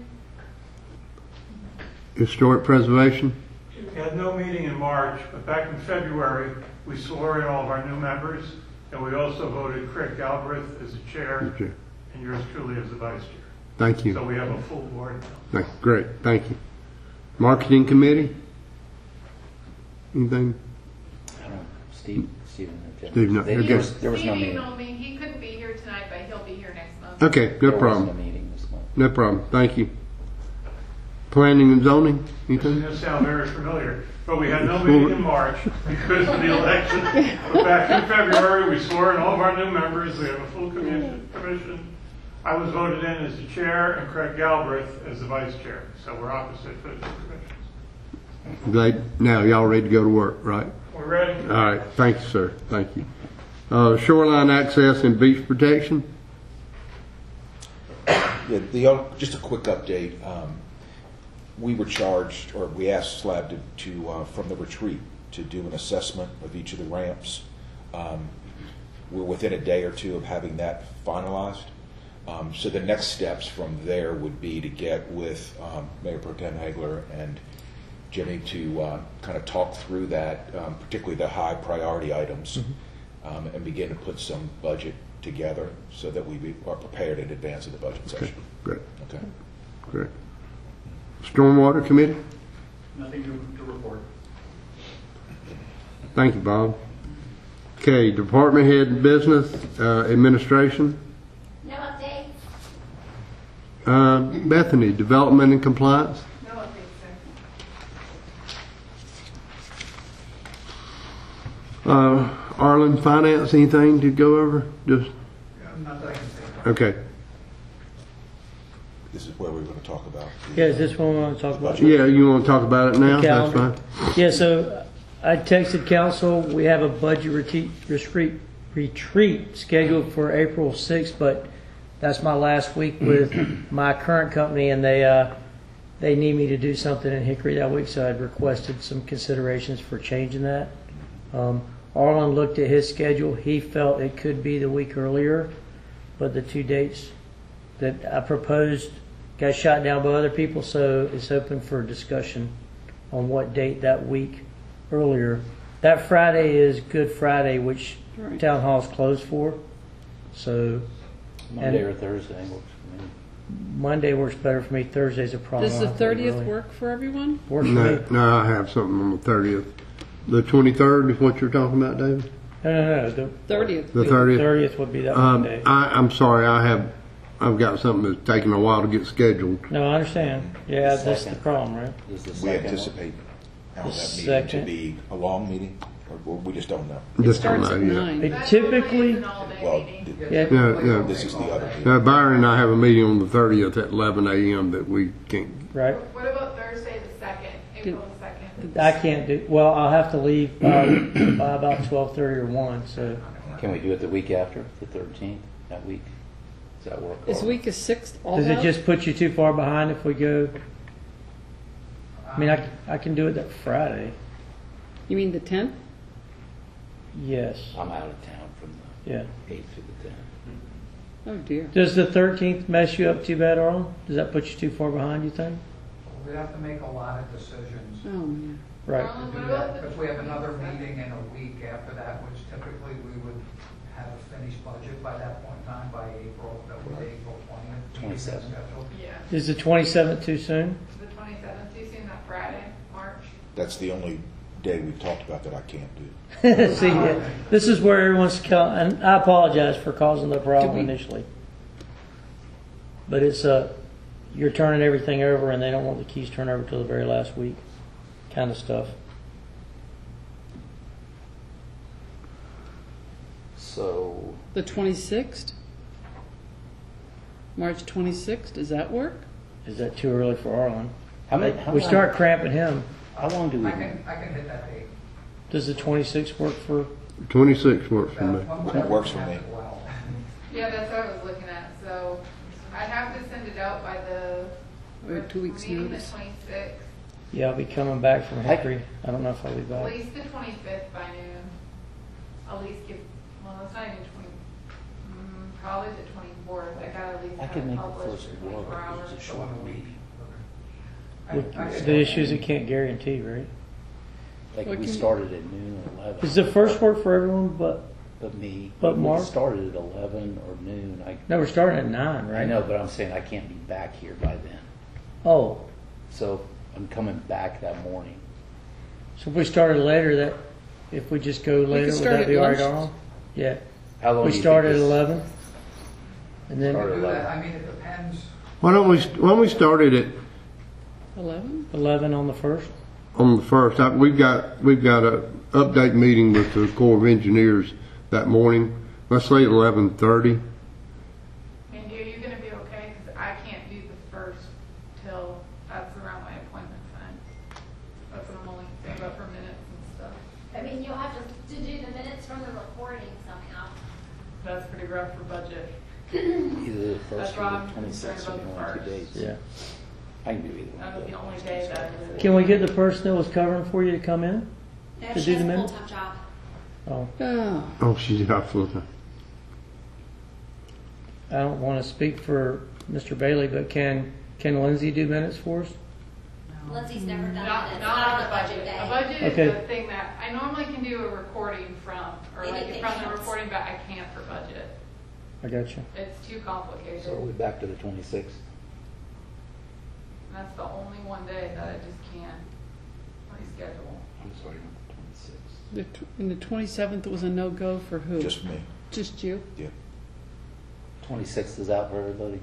Historic Preservation? We had no meeting in March, but back in February, we swore in all of our new members, and we also voted Craig Galbraith as the chair, Okay. and yours truly as the vice chair. Thank you. So we have a full board now. Thank, great, thank you. Marketing Committee? Anything? I don't know, Steve, Stephen. Jim. Steve, no, They- okay. There was, there was no Steve meeting. emailed me, he couldn't be here tonight, but he'll be here next month. Okay, no There wasn't problem. a meeting this month. No problem, thank you. Planning and Zoning? This is Anything? going to sound very familiar, but we had no meeting in March because of the election. But back in February, we swore in all of our new members. We have a full commission. commission. I was voted in as the chair and Craig Galbraith as the vice chair. So we're opposite for the two commissions. Glad, now y'all ready to go to work, right? We're ready. All right, thank you, sir, thank you. Uh, Shoreline Access and Beach Protection? Yeah, the, uh, just a quick update. Um, we were charged, or we asked SLAB to, to uh, from the retreat, to do an assessment of each of the ramps. Um, we're within a day or two of having that finalized. Um, so the next steps from there would be to get with um, Mayor Pro Tem Hagler and Jimmy to uh, kind of talk through that, um, particularly the high priority items, mm-hmm. um, and begin to put some budget together so that we be, are prepared in advance of the budget Okay, session. great, Okay. great. Stormwater Committee? Nothing to, to report. Thank you, Bob. Okay, Department Head Business uh, Administration? No update? Uh, Bethany, Development and Compliance? No update, sir. Uh, Arlen, Finance, anything to go over? Just, Not that I can think of. okay. This is where we're going to talk about. the- Yeah, is this one we want to talk about? Yeah, you want to talk about it now? That's Calendar. fine. Yeah, so I texted council, we have a budget retreat, retreat, retreat scheduled for April sixth, but that's my last week with my current company, and they, uh, they need me to do something in Hickory that week, so I'd requested some considerations for changing that. Um, Arlen looked at his schedule. He felt it could be the week earlier, but the two dates that I proposed got shot down by other people, so it's open for discussion on what date that week earlier. That Friday is Good Friday, which Right. town hall's closed for. So Monday and or Thursday works for me. Monday works better for me. Thursday's a problem. Does the I don't think thirtieth really work for everyone? Works for No, me. no, I have something on the thirtieth. The twenty-third is what you're talking about, David? No, no, no. The Thirtieth. The thirtieth? thirtieth would be that Um, Monday. I, I'm sorry, I have, I've got something that's taking a while to get scheduled. No, I understand. Yeah, that's the Second. problem, right? Is the We second anticipate uh, The that meeting to second. be a long meeting, or or we just don't know. Just don't Starts know at yet. nine. They typically, Well, th- yeah, Yeah, yeah. this is the other meeting. Now, Byron and I have a meeting on the thirtieth at eleven a.m. that we can't, right. What about Thursday the second, April the second? I can't do, well, I'll have to leave by, by about twelve thirty or one, so. Can we do it the week after, the thirteenth, that week? Does that work? Is week is sixth all Does it out? just put you too far behind if we go? I mean, I, I can do it that Friday. You mean the tenth? Yes, I'm out of town from yeah. the eighth to the tenth. Oh dear. Does the thirteenth mess you up too bad, Arlen? Does that put you too far behind, you think? We'd have to make a lot of decisions. Oh man. Right. Arlen, to what do about that, the because we have another meeting in a week after that, which typically we would have a finished budget by that point in time, by April, that would be April twentieth. twenty-seventh. Yeah, Is the twenty-seventh too soon? the twenty-seventh, too soon, that Friday, March? That's the only day we've talked about that I can't do. See, yeah, this is where everyone's, co- and I apologize for causing the problem we- initially. But it's, uh, you're turning everything over and they don't want the keys turned over till the very last week, kind of stuff. So, The twenty-sixth? March twenty-sixth, does that work? Is that too early for Arlen? how many, how We long- start cramping him. How long do we? I can, I can hit that date. Does the twenty-sixth work for, twenty-six works for me. That works for me. Well, Yeah, that's what I was looking at, so I have to send it out by the. Or two weeks meeting the notice. twenty-sixth, yeah, I'll be coming back from Hickory. I don't know if I'll be at back. least the twenty-fifth by noon. At least give, well, it's not even twenty, mm, probably the twenty-fourth, I gotta at least I have could it make the published first in one, twenty-four but hours. it's a short meeting. I- With I can- the issues it can't guarantee, right? Like, What we can- started at noon or eleven. Does the first work for everyone but, But me. But we Mark? started at eleven or noon. I, no, we're starting at nine, right? I know, but I'm saying I can't be back here by then. Oh, So I'm coming back that morning. so if we started later, that, if we just go later, would start that at be all right, lunch. Arlen? Yeah. How long We do you start think at this- eleven? And then Start Do at that, eleven. I mean, it depends. Why don't we, why don't we start it at, Eleven? eleven on the first? on the first? I- We've got, we've got a update meeting with the Corps of Engineers that morning. Let's say eleven thirty. Andy, are you gonna be okay? Cause I can't do the first till, that's around my appointment time. That's what I'm only thinking about for minutes and stuff. I mean, you'll have to, to do the minutes from the recording somehow. That's pretty rough for budget. Either the That's first why or I'm the twenty-sixth concerned would be about one the of two days. first. Yeah. I can do either one. That was of the those. only day that I was. Can we get the person that was covering for you to come in? No, To she do has the a minutes? full-time job. Oh, Oh, Oh, she's out full time. I don't want to speak for Mister Bailey, but can, can Lindsay do minutes for us? Lindsay's never done Not, minutes, not not on on a the budget. budget A day. budget Okay. is the thing that, I normally can do a recording from, or like Anything from the else. recording, but I can't for budget. I got you. It's too complicated. So are we And back to the twenty-sixth? that's the only one day that I just can't reschedule. I'm sorry, not the twenty-sixth. the tw- and the twenty-seventh was a no-go for who? Just me. Just you? Yeah. twenty-sixth is out for everybody?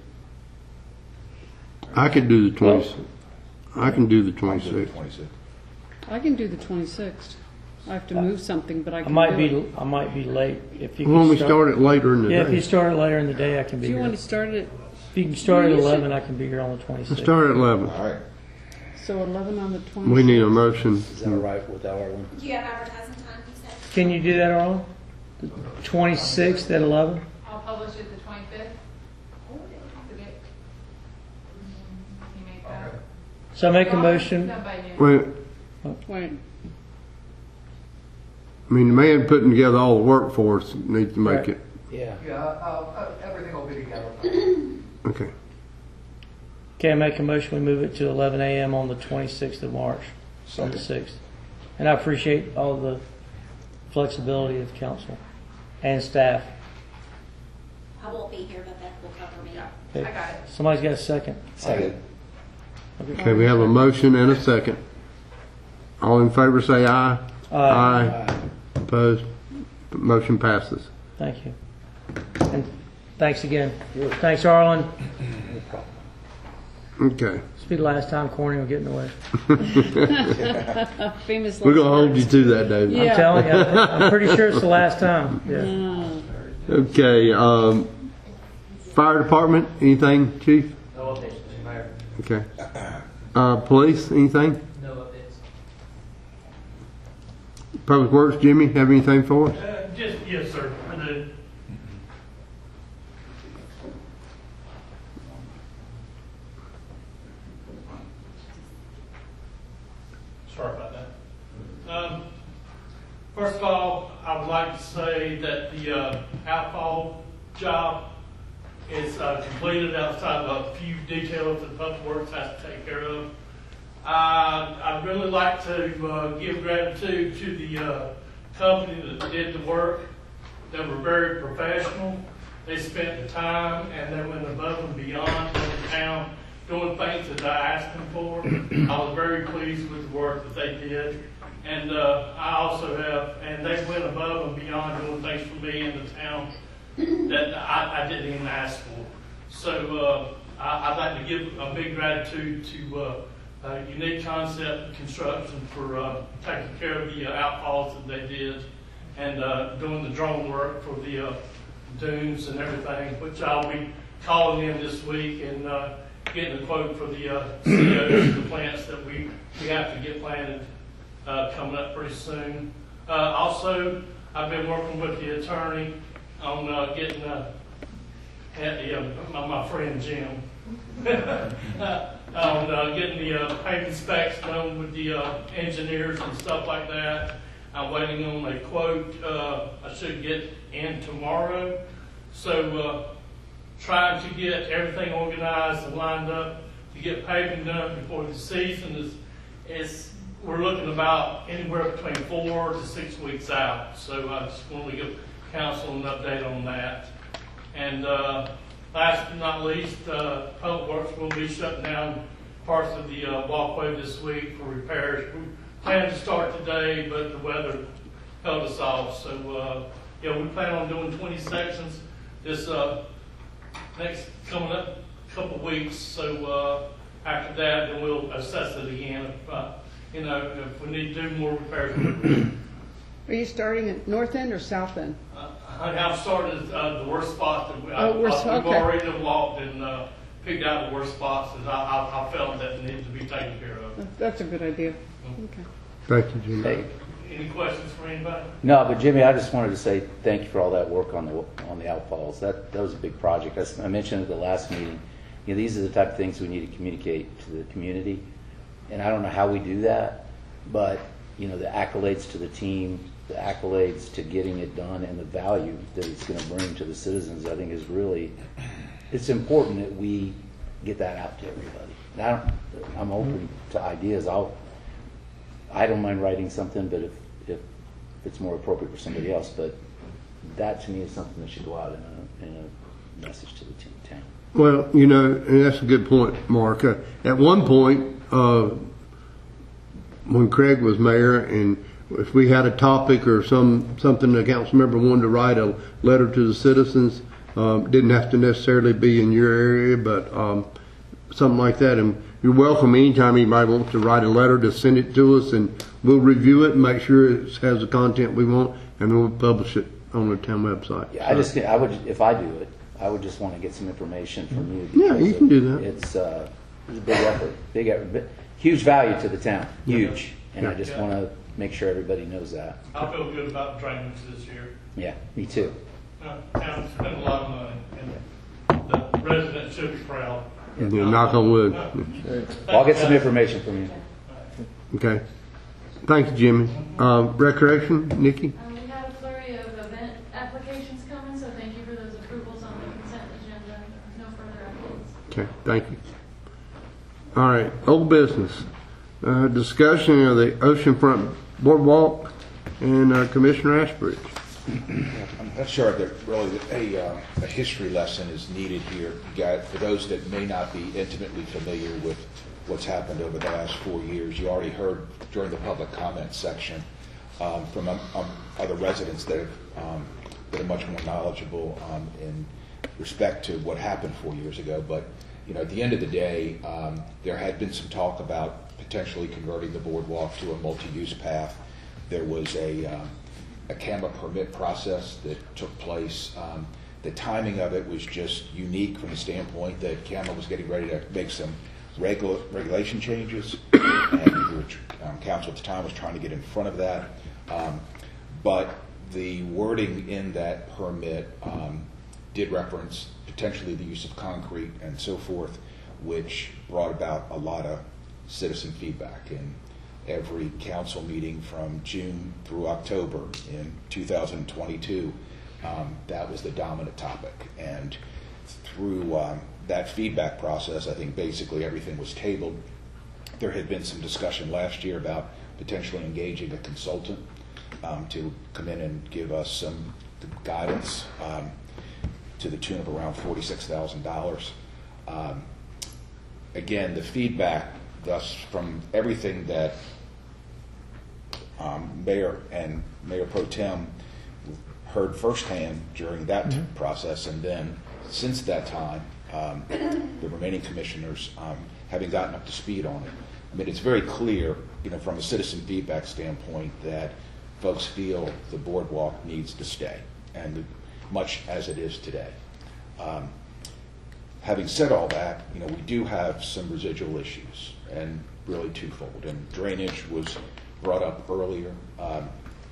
I could do the twenty, I can do the I'll do the twenty-sixth. twenty-sixth. I can do the twenty-sixth. I have to move something, but I I can might do be, it. I might be late. If you Why don't could we start it later in the Yeah, if you day? start it later in the day, I can If be you here. want to start it, If you can start at You should- eleven, I can be here on the Let's twenty-sixth. start at eleven. All right. so eleven on the twenty-sixth. We need a motion. Is that all right with Arlen? Do you have advertising time, you said? Can you do that, Arlen? The twenty-sixth at eleven? I'll publish it the twenty-fifth. Can you make that? So I make a As long as it's motion. done by noon. Wait, Wait, I mean, the man putting together all the work for us needs to make Right. it. Yeah. Yeah, uh, uh, everything will be together. Okay. Okay, I make a motion, we move it to eleven a.m. on the twenty-sixth of March, on the sixth. And I appreciate all the flexibility of council and staff. I won't be here, but that will cover me. Okay. I got it. Somebody's got a second. Second. Okay, we have a motion and a second. All in favor say aye. Aye. Opposed? Motion passes. Thank you. And thanks again. Thanks, Arlen. Okay. This will be the last time Corning will get in the way. Famous. We're going to hold you to that, David. I'm telling you, I'm I'm pretty sure it's the last time. Yeah. Okay, um, fire department, anything, chief? No updates, Mister Mayor. Okay. Uh, police, anything? No updates. Public Works, Jimmy, have anything for us? Uh, just, yes, sir, I do. Sorry about that. Um, first of all, I would like to say that the uh, outfall job is uh, completed outside of a few details that Public Works has to take care of. Uh, I'd really like to uh, give gratitude to the uh, company that did the work. They were very professional. They spent the time and they went above and beyond in the town doing things that I asked them for. I was very pleased with the work that they did. And uh, I also have, and they went above and beyond doing things for me in the town that I, I didn't even ask for. So uh, I, I'd like to give a big gratitude to uh, uh, Unique Concept Construction for uh, taking care of the uh, outfalls that they did and uh, doing the drone work for the uh, dunes and everything, which I'll be calling in this week and uh, getting a quote for the uh, C Os of the plants that we, we have to get planted uh, coming up pretty soon. Uh, also, I've been working with the attorney on uh, getting uh, at the, uh, my, my friend Jim uh, on uh, getting the uh, paving specs done with the uh, engineers and stuff like that. I'm waiting on a quote. Uh, I should get in tomorrow. So uh, trying to get everything organized and lined up to get paving done before the season is, is we're looking about anywhere between four to six weeks out. So I just want to give council an update on that. And uh, last but not least, uh, Public Works will be shutting down parts of the uh, walkway this week for repairs. We plan to start today, but the weather held us off. So uh, yeah, we plan on doing twenty sections this uh, next coming up couple weeks. So uh, after that, then we'll assess it again. If uh, you know, if we need to do more repairs. Are you starting at north end or south end? Uh, I have started uh, the worst spots that we, I, Oh, worst- I, we've okay. already walked and uh, picked out the worst spots that I, I, I felt that needed to be taken care of. That's a good idea. Okay. Thank you, Jimmy. Hey, Any questions for anybody? no, but Jimmy, I just wanted to say thank you for all that work on the on the outfalls. That that was a big project. As I mentioned at the last meeting, you know, these are the type of things we need to communicate to the community. And I don't know how we do that, but you know, the accolades to the team, the accolades to getting it done, and the value that it's going to bring to the citizens, I think is really, it's important that we get that out to everybody. And I don't, I'm open to ideas. I'll, I don't mind writing something, but if, if it's more appropriate for somebody else, but that to me is something that should go out in a, in a message to the team, town. Well, you know, and that's a good point, Mark. Uh, at one point, uh, when Craig was mayor, and if we had a topic or some something the council member wanted to write a letter to the citizens, um, didn't have to necessarily be in your area, but um, something like that. And you're welcome anytime anybody wants to write a letter to send it to us, and we'll review it and make sure it has the content we want, and then we'll publish it on the town website. Yeah, I just, I would, if I do it, I would just want to get some information from you. Yeah, you because can do that. It's, uh, it's a big effort, big effort, but huge value to the town, huge. And I just Yeah. want to make sure everybody knows that. I feel good about drainage this year. Yeah, me too. Uh, town spent a lot of money, and the residents should be proud. Yeah, knock on wood. Well, I'll get some information from you. Okay. Thank you, Jimmy. Uh, recreation, Nikki? Um, we have a flurry of event applications coming, so thank you for those approvals on the consent agenda. No further updates. Okay, thank you. All right, old business. Uh, discussion of the Oceanfront Boardwalk and uh, Commissioner Ashbridge. I'm not sure that really a, uh, a history lesson is needed here. You got, for those that may not be intimately familiar with what's happened over the last four years, you already heard during the public comment section um, from um, um, other residents that, have, um, that are much more knowledgeable um, in respect to what happened four years ago. But you know, at the end of the day, um, there had been some talk about potentially converting the boardwalk to a multi-use path. There was a um, a camera permit process that took place. Um, the timing of it was just unique from the standpoint that CAMA was getting ready to make some regula regulation changes, and the um, council at the time was trying to get in front of that. Um, but the wording in that permit um, did reference potentially the use of concrete and so forth, which brought about a lot of citizen feedback. And every council meeting from June through October in two thousand twenty-two, um, that was the dominant topic. And through um, that feedback process, I think basically everything was tabled. There had been some discussion last year about potentially engaging a consultant um, to come in and give us some guidance um, to the tune of around forty-six thousand dollars. Um, again, the feedback thus from everything that um, Mayor and Mayor Pro Tem heard firsthand during that mm-hmm. process, and then since that time, um, the remaining commissioners um, having gotten up to speed on it. I mean, it's very clear, you know, from a citizen feedback standpoint, that folks feel the boardwalk needs to stay, and much as it is today. Um, having said all that, you know, we do have some residual issues, and really twofold. And drainage was brought up earlier. Um,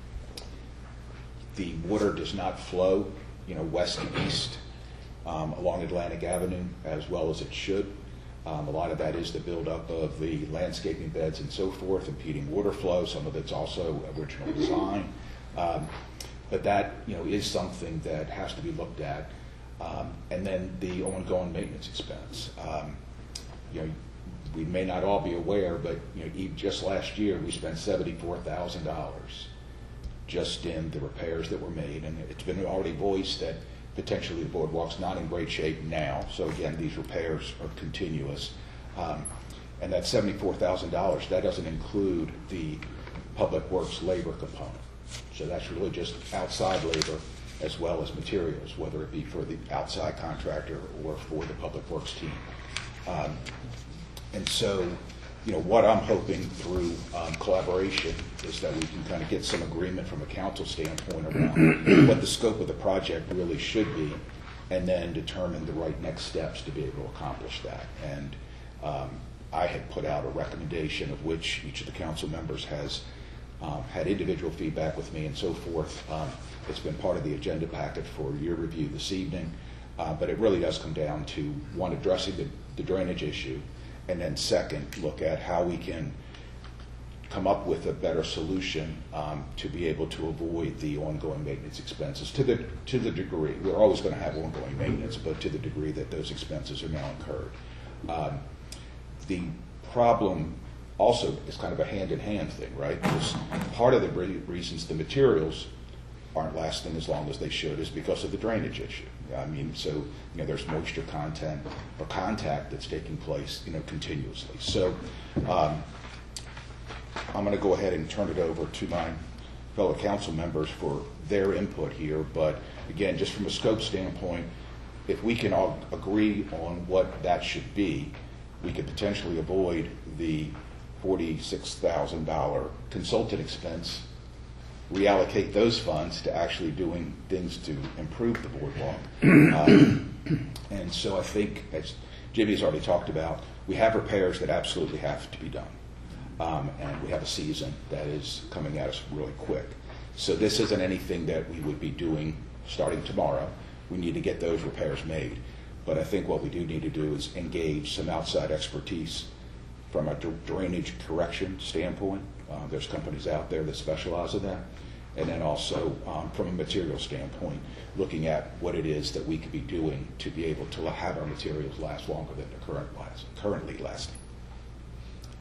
the water does not flow, you know, west and east um, along Atlantic Avenue as well as it should. Um, a lot of that is the buildup of the landscaping beds and so forth, impeding water flow. Some of it's also original design. Um, but that, you know, is something that has to be looked at. Um, and then the ongoing maintenance expense. Um, you know, we may not all be aware, but you know, just last year we spent seventy-four thousand dollars just in the repairs that were made, and it's been already voiced that potentially the boardwalk's not in great shape now. So again, these repairs are continuous, um, and that seventy-four thousand dollars, that doesn't include the public works labor component. So that's really just outside labor as well as materials, whether it be for the outside contractor or for the public works team. Um, and so, you know, what I'm hoping through um, collaboration is that we can kind of get some agreement from a council standpoint around what the scope of the project really should be, and then determine the right next steps to be able to accomplish that. And um, I had put out a recommendation of which each of the council members has um, had individual feedback with me and so forth. Um, it's been part of the agenda packet for your review this evening, uh, but it really does come down to, one, addressing the, the drainage issue, and then second, look at how we can come up with a better solution um, to be able to avoid the ongoing maintenance expenses to the to the degree. We're always going to have ongoing maintenance, but to the degree that those expenses are now incurred. Um, the problem also is kind of a hand-in-hand thing, right? Because part of the re reasons the materials aren't lasting as long as they should is because of the drainage issue. I mean, so, you know, there's moisture content or contact that's taking place, you know, continuously. So um, I'm going to go ahead and turn it over to my fellow council members for their input here. But again, just from a scope standpoint, if we can all agree on what that should be, we could potentially avoid the forty-six thousand dollar consultant expense, reallocate those funds to actually doing things to improve the boardwalk. Um, and so I think, as Jimmy's already talked about, we have repairs that absolutely have to be done. Um, and we have a season that is coming at us really quick. So this isn't anything that we would be doing starting tomorrow. We need to get those repairs made. But I think what we do need to do is engage some outside expertise from a drainage correction standpoint. Uh, there's companies out there that specialize in that. And then also um, from a material standpoint, looking at what it is that we could be doing to be able to have our materials last longer than they're current last, currently lasting.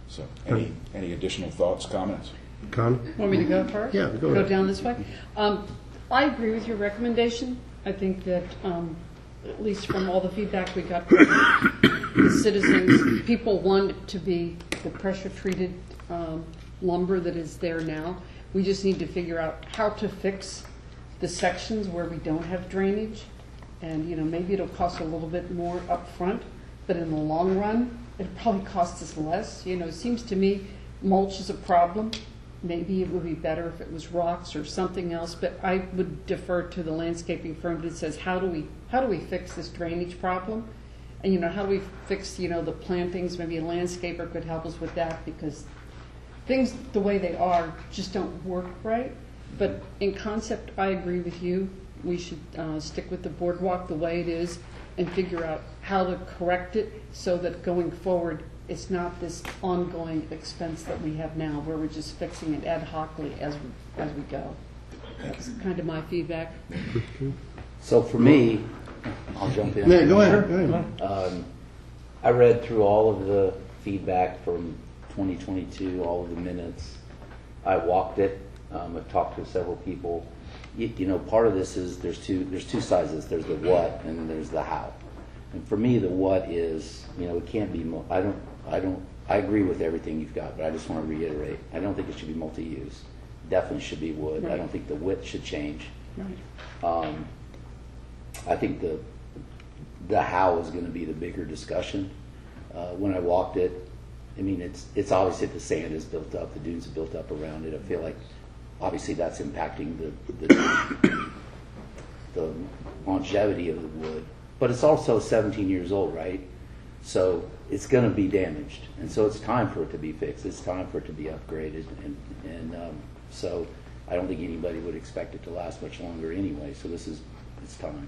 So, any, any additional thoughts, comments? Connie? Want me to go first? Yeah, go ahead. Go down this way? Um, I agree with your recommendation. I think that, um, at least from all the feedback we got from the citizens, people want it to be the pressure-treated um, lumber that is there now. We just need to figure out how to fix the sections where we don't have drainage. And, you know, maybe it'll cost a little bit more up front, but in the long run, it'll probably cost us less. You know, it seems to me mulch is a problem. Maybe it would be better if it was rocks or something else, but I would defer to the landscaping firm that says, how do we, how do we fix this drainage problem? And, you know, how do we fix, you know, the plantings? Maybe a landscaper could help us with that, because things the way they are just don't work right. But in concept, I agree with you. We should uh, stick with the boardwalk the way it is and figure out how to correct it so that going forward, it's not this ongoing expense that we have now, where we're just fixing it ad hocly as we, as we go. That's kind of my feedback. So for me, I'll jump in. Yeah, go ahead. Go ahead. Um, I read through all of the feedback from twenty twenty-two, all of the minutes. I walked it. Um, I've talked to several people. You, you know, part of this is there's two there's two sides. There's the what and there's the how. And for me, the what is, you know, it can't be. Mo- I don't. I don't. I agree with everything you've got, but I just want to reiterate. I don't think it should be multi-use. Definitely should be wood. Right. I don't think the width should change. Right. Um, I think the the how is going to be the bigger discussion. Uh, when I walked it, I mean, it's it's obviously the sand is built up, the dunes are built up around it. I feel like obviously that's impacting the the, the longevity of the wood, but it's also seventeen years old, right? So it's going to be damaged, and so it's time for it to be fixed. It's time for it to be upgraded, and and um, so I don't think anybody would expect it to last much longer anyway. So this is it's time.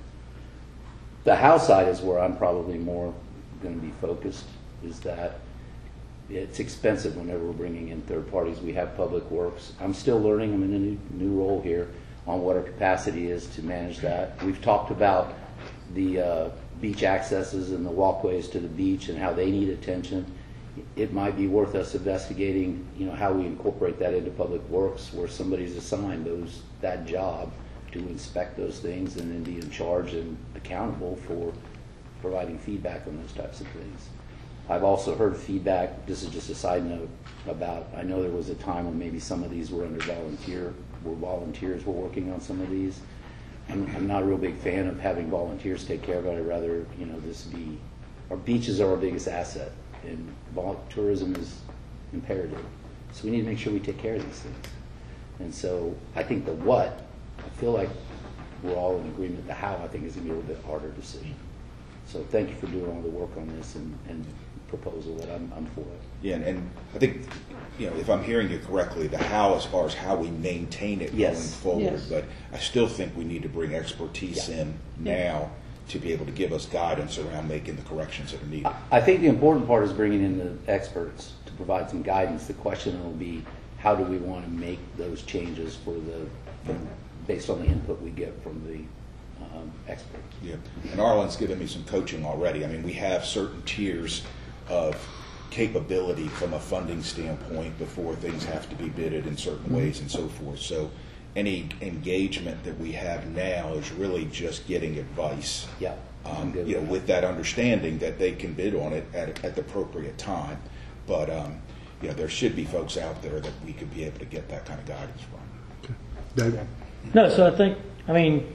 The house side is where I'm probably more going to be focused. Is that it's expensive whenever we're bringing in third parties. We have public works. I'm still learning. I'm in a new, new role here on what our capacity is to manage that. We've talked about the uh, beach accesses and the walkways to the beach and how they need attention. It might be worth us investigating, you know, how we incorporate that into public works, where somebody's assigned those that job to inspect those things and then be in charge and accountable for providing feedback on those types of things. I've also heard feedback, this is just a side note, about, I know there was a time when maybe some of these were under volunteer, where volunteers were working on some of these. I'm, I'm not a real big fan of having volunteers take care of it. I'd rather, you know, this be, our beaches are our biggest asset, and vol- tourism is imperative. So we need to make sure we take care of these things. And so I think the what, I feel like we're all in agreement. The how, I think, is going to be a little bit harder decision. So thank you for doing all the work on this and, and proposal that I'm, I'm for. Yeah, and, and I think, you know, if I'm hearing you correctly, the how as far as how we maintain it Yes. going forward, Yes. but I still think we need to bring expertise Yeah. in now to be able to give us guidance around making the corrections that are needed. I think the important part is bringing in the experts to provide some guidance. The question will be, how do we want to make those changes for the, from, based on the input we get from the um, experts. Yeah, and Arlen's given me some coaching already. I mean, we have certain tiers of capability from a funding standpoint before things have to be bidded in certain ways and so forth. So any engagement that we have now is really just getting advice. Yeah. Um, good you know, with with that understanding that they can bid on it at, at the appropriate time. But, um, you know, there should be folks out there that we could be able to get that kind of guidance from. David? No, so I think, I mean,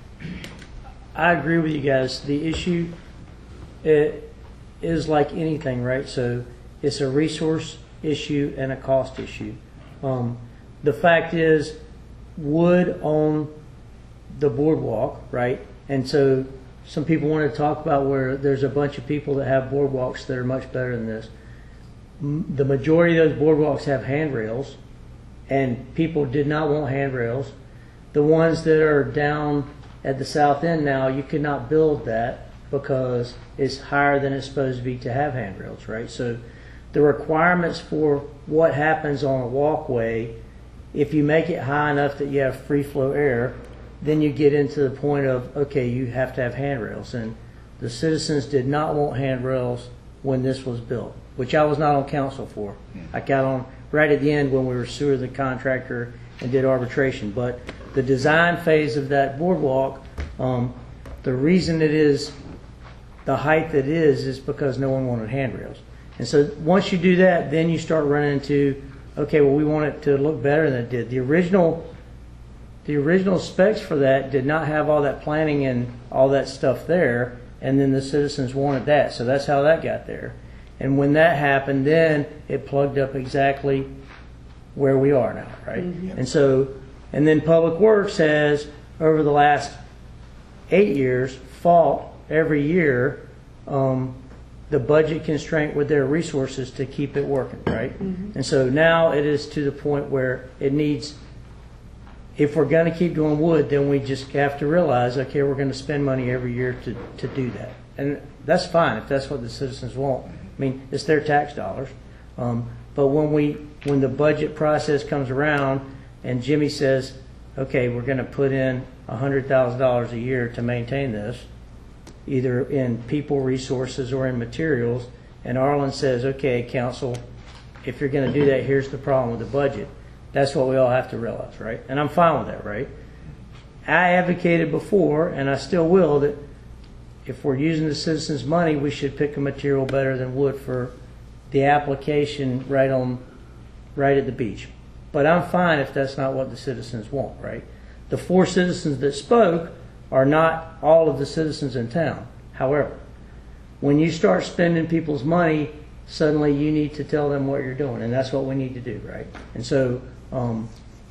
I agree with you guys. The issue it is like anything, right? So it's a resource issue and a cost issue. Um, the fact is, wood on the boardwalk, right? And so some people want to talk about where there's a bunch of people that have boardwalks that are much better than this. M- The majority of those boardwalks have handrails, and people did not want handrails. The ones that are down at the south end now, you could not build that because it's higher than it's supposed to be to have handrails, right? So the requirements for what happens on a walkway, if you make it high enough that you have free flow air, then you get into the point of, okay, you have to have handrails. And the citizens did not want handrails when this was built. which I was not on council for. I got on right at the end when we were suing the contractor and did arbitration. But the design phase of that boardwalk, um, the reason it is the height that it is is because no one wanted handrails. And so once you do that, then you start running into, okay, well, we want it to look better than it did. The original, the original specs for that did not have all that planning and all that stuff there, and then the citizens wanted that. So that's how that got there. And when that happened, then it plugged up exactly where we are now, right? Mm-hmm. And so, and then Public Works has, over the last eight years, fought every year um, the budget constraint with their resources to keep it working, right? Mm-hmm. And so now it is to the point where it needs, if we're going to keep doing wood, then we just have to realize, okay, we're going to spend money every year to, to do that. And that's fine if that's what the citizens want. I mean, it's their tax dollars. Um, but when we, when the budget process comes around and Jimmy says, okay, we're going to put in one hundred thousand dollars a year to maintain this, either in people resources or in materials, and Arlen says, okay, council, if you're going to do that, here's the problem with the budget. That's what we all have to realize, right? And I'm fine with that, right? I advocated before, and I still will, that if we're using the citizens' money, we should pick a material better than wood for the application right on, right at the beach. But I'm fine if that's not what the citizens want, right? The four citizens that spoke are not all of the citizens in town. However, when you start spending people's money, suddenly you need to tell them what you're doing, and that's what we need to do, right? And so, um,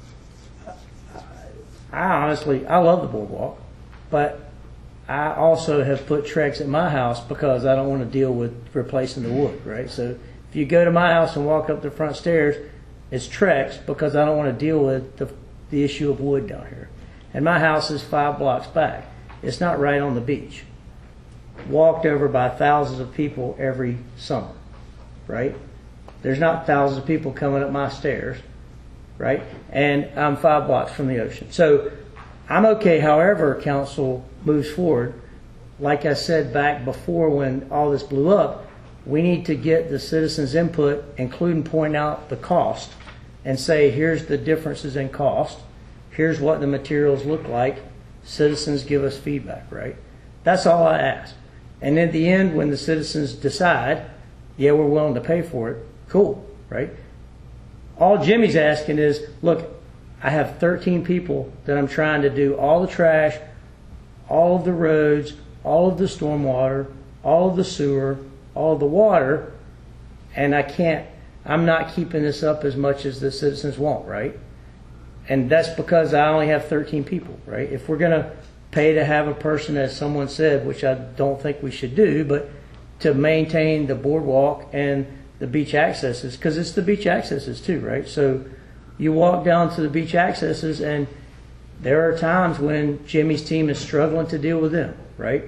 I honestly, I love the boardwalk, but I also have put Trex at my house because I don't want to deal with replacing the wood, right? So if you go to my house and walk up the front stairs, it's Trex because I don't want to deal with the, the issue of wood down here. And my house is five blocks back. It's not right on the beach. Walked over by thousands of people every summer, right? There's not thousands of people coming up my stairs, right? And I'm five blocks from the ocean. So I'm okay however council moves forward. Like I said back before when all this blew up, we need to get the citizens' input, including point out the cost, and say, here's the differences in cost. Here's what the materials look like. Citizens give us feedback, right? That's all I ask. And at the end, when the citizens decide, yeah, we're willing to pay for it, cool, right? All Jimmy's asking is, look, I have thirteen people that I'm trying to do all the trash, all of the roads, all of the stormwater, all of the sewer, all of the water, and I can't, I'm not keeping this up as much as the citizens want, right? And that's because I only have thirteen people, right? If we're going to pay to have a person, as someone said, which I don't think we should do, but to maintain the boardwalk and the beach accesses, because it's the beach accesses too, right? So you walk down to the beach accesses and there are times when Jimmy's team is struggling to deal with them, right?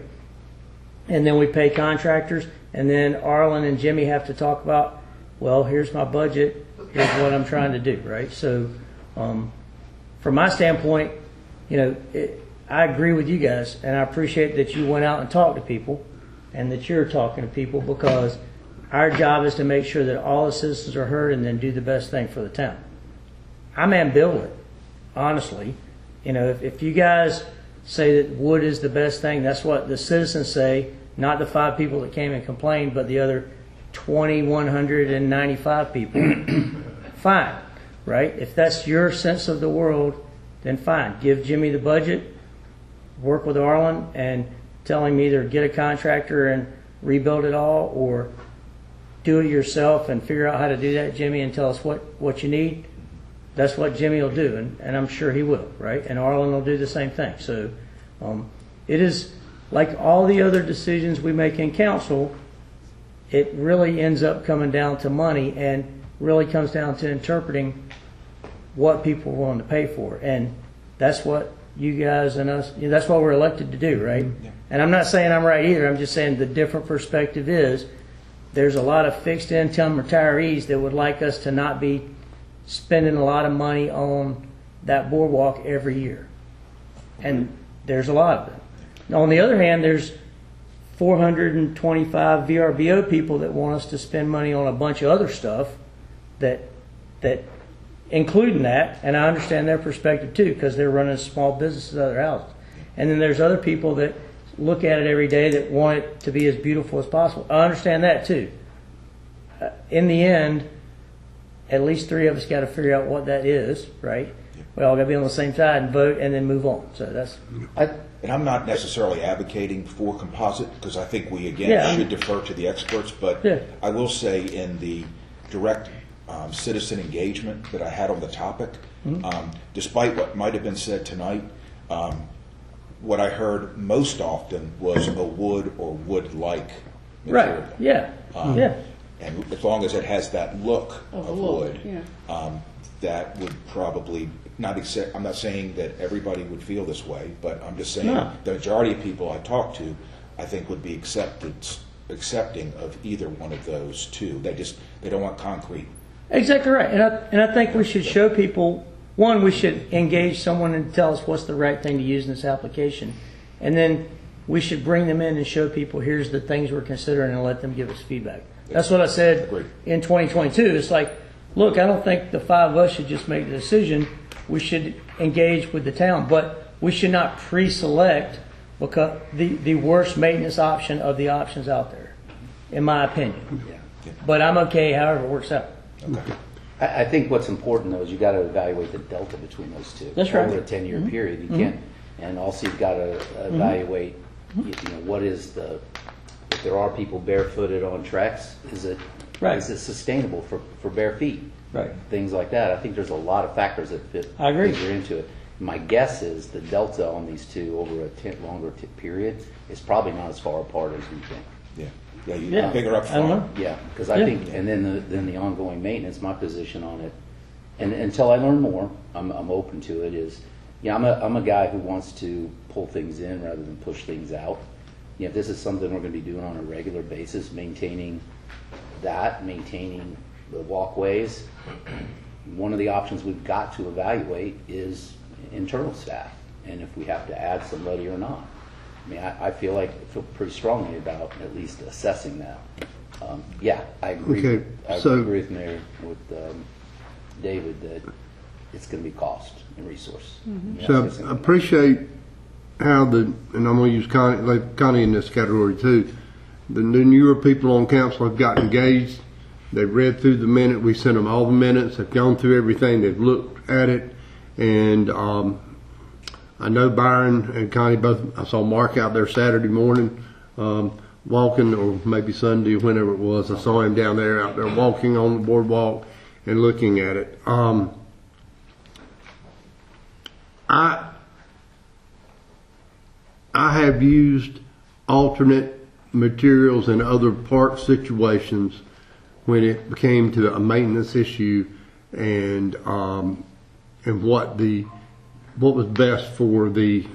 And then we pay contractors, and then Arlen and Jimmy have to talk about, well, here's my budget, here's what I'm trying to do, right? So um, from my standpoint, you know, it, I agree with you guys, and I appreciate that you went out and talked to people and that you're talking to people, because our job is to make sure that all the citizens are heard and then do the best thing for the town. I'm ambivalent, honestly. You know, if, if you guys say that wood is the best thing, that's what the citizens say, not the five people that came and complained, but the other two thousand one hundred ninety-five people. Fine, right? If that's your sense of the world, then fine. Give Jimmy the budget, work with Arlen, and tell him either get a contractor and rebuild it all, or do it yourself and figure out how to do that, Jimmy, and tell us what, what you need. That's what Jimmy will do, and, and I'm sure he will, right? And Arlen will do the same thing. So um, it is like all the other decisions we make in council, it really ends up coming down to money, and really comes down to interpreting what people are willing to pay for. And that's what you guys and us, you know, that's what we're elected to do, right? Yeah. And I'm not saying I'm right either. I'm just saying the different perspective is there's a lot of fixed income retirees that would like us to not be spending a lot of money on that boardwalk every year. And there's a lot of them. On the other hand, there's four hundred twenty-five V R B O people that want us to spend money on a bunch of other stuff that, that, including that, and I understand their perspective too, because they're running small businesses at their houses. And then there's other people that look at it every day that want it to be as beautiful as possible. I understand that too. Uh, in the end, at least three of us got to figure out what that is, right? We all got to be on the same side and vote and then move on. So that's. I, and I'm not necessarily advocating for composite because I think we again Yeah, should defer to the experts. But Yeah. I will say in the direct um, citizen engagement that I had on the topic, Mhm. um, despite what might have been said tonight, um, what I heard most often was a wood or wood-like material. Right. Yeah. Um, Yeah. And as long as it has that look Of of look, wood, yeah. um, that would probably not accept. I'm not saying that everybody would feel this way, but I'm just saying No. the majority of people I talk to, I think, would be accepted, accepting of either one of those two. They just they don't want concrete. Exactly right. And I, and I think we should show people, one, we should engage someone and tell us what's the right thing to use in this application. And then we should bring them in and show people, here's the things we're considering, and let them give us feedback. That's what I said Agreed. in twenty twenty-two. It's like, look, I don't think the five of us should just make the decision. We should engage with the town, but we should not pre-select because the, the worst maintenance option of the options out there, in my opinion. Yeah. But I'm okay however it works out. Okay. I, I think what's important though is you got to evaluate the delta between those two. That's right. Over a ten-year Mhm. period, you Mhm. can't, and also you've got to evaluate, you, you know, what is the, if there are people barefooted on tracks, is it, Right. is it sustainable for, for bare feet? Right. Things like that. I think there's a lot of factors that fit I agree. figure into it. My guess is the delta on these two over a ten, longer t- period is probably not as far apart as we think. Yeah. Yeah. You Yeah. bigger up I don't front. know. Yeah, because I Yeah. think, and then the, then the ongoing maintenance, my position on it, and until I learn more, I'm, I'm open to it, is, you know, I'm a, I'm a guy who wants to pull things in rather than push things out. You know, if this is something we're going to be doing on a regular basis, maintaining that, maintaining the walkways, one of the options we've got to evaluate is internal staff, and if we have to add somebody or not. I mean, I, I feel like, I feel pretty strongly about at least assessing that. Um, yeah, I agree. Okay, with, I so- agree with Mayor, with um, David, that it's going to be cost and resource. Yeah, So it's I gonna be- appreciate how the, and I'm going to use Connie, like Connie in this category too, the the newer people on council have got engaged. They've read through the minute. We sent them all the minutes. They've gone through everything. They've looked at it. And um, I know Byron and Connie both, I saw Mark out there Saturday morning um, walking, or maybe Sunday, whenever it was. I saw him down there, out there walking on the boardwalk and looking at it. Um, I I have used alternate materials in other park situations when it came to a maintenance issue and um, and what the what was best for the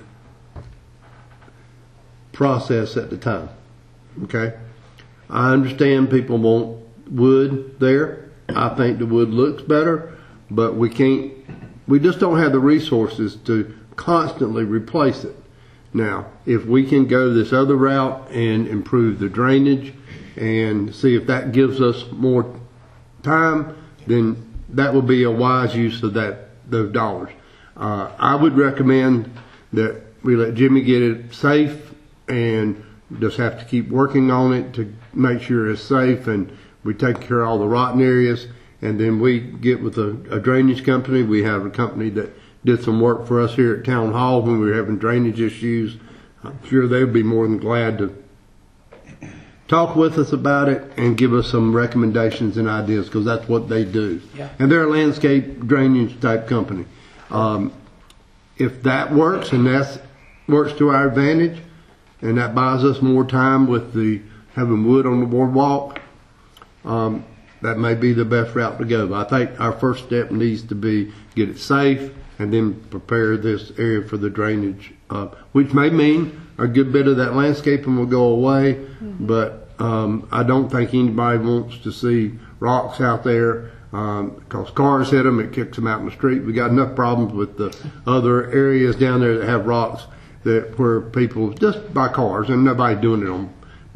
process at the time. Okay, I understand people want wood there. I think the wood looks better, but we can't. We just don't have the resources to constantly replace it. Now, if we can go this other route and improve the drainage and see if that gives us more time, then that will be a wise use of that those dollars. Uh, I would recommend that we let Jimmy get it safe and just have to keep working on it to make sure it's safe, and we take care of all the rotten areas, and then we get with a, a drainage company. We have a company that did some work for us here at Town Hall when we were having drainage issues. I'm sure they'd be more than glad to talk with us about it and give us some recommendations and ideas, because that's what they do. Yeah. And they're a landscape drainage type company. Um, if that works and that works to our advantage, and that buys us more time with the having wood on the boardwalk, um, that may be the best route to go. But I think our first step needs to be get it safe and then prepare this area for the drainage, uh, which may mean a good bit of that landscaping will go away. Mm-hmm. But um, I don't think anybody wants to see rocks out there, um, because cars hit them, it kicks them out in the street. We got enough problems with the other areas down there that have rocks that where people just by cars, and nobody's doing it on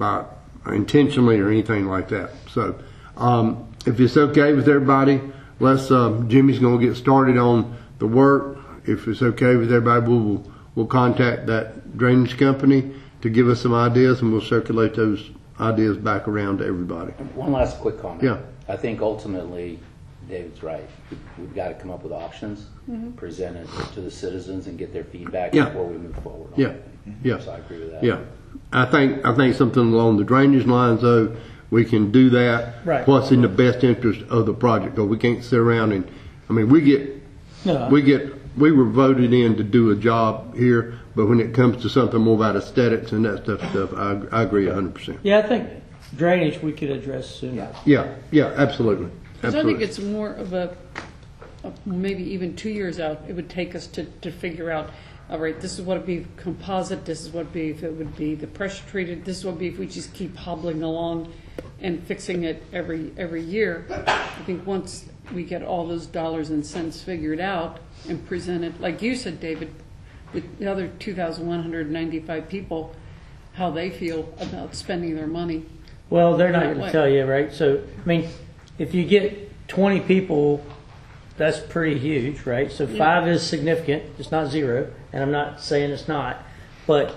by intentionally or anything like that. So, um, if it's okay with everybody, let's, uh, Jimmy's gonna get started on the work. If it's okay with everybody, we'll, we'll contact that drainage company to give us some ideas, and we'll circulate those ideas back around to everybody. One last quick comment. Yeah. I think ultimately, David's right. We've got to come up with options, Mhm. present it to the citizens, and get their feedback Yeah. before we move forward. on Yeah, it. yeah. So I agree with that. Yeah. I think, I think something along the drainage lines, though, we can do that. Right. What's in the best interest of the project, because we can't sit around and, I mean, we get, No. we get, we were voted in to do a job here, but when it comes to something more about aesthetics and that stuff, stuff, I, I agree a hundred percent. Yeah, I think drainage we could address sooner. Yeah, yeah, absolutely. Because I think Absolutely. it's more of a, a, maybe even two years out, it would take us to, to figure out, all right, this is what it'd be composite, this is what it'd be if it would be the pressure treated, this is what it'd be if we just keep hobbling along and fixing it every, every year. I think once we get all those dollars and cents figured out and presented, like you said, David, with the other two thousand one hundred ninety-five people, how they feel about spending their money. Well, they're not that going to way. tell you, right? So, I mean, if you get twenty people, that's pretty huge, right? So Yeah. five is significant. It's not zero, and I'm not saying it's not. But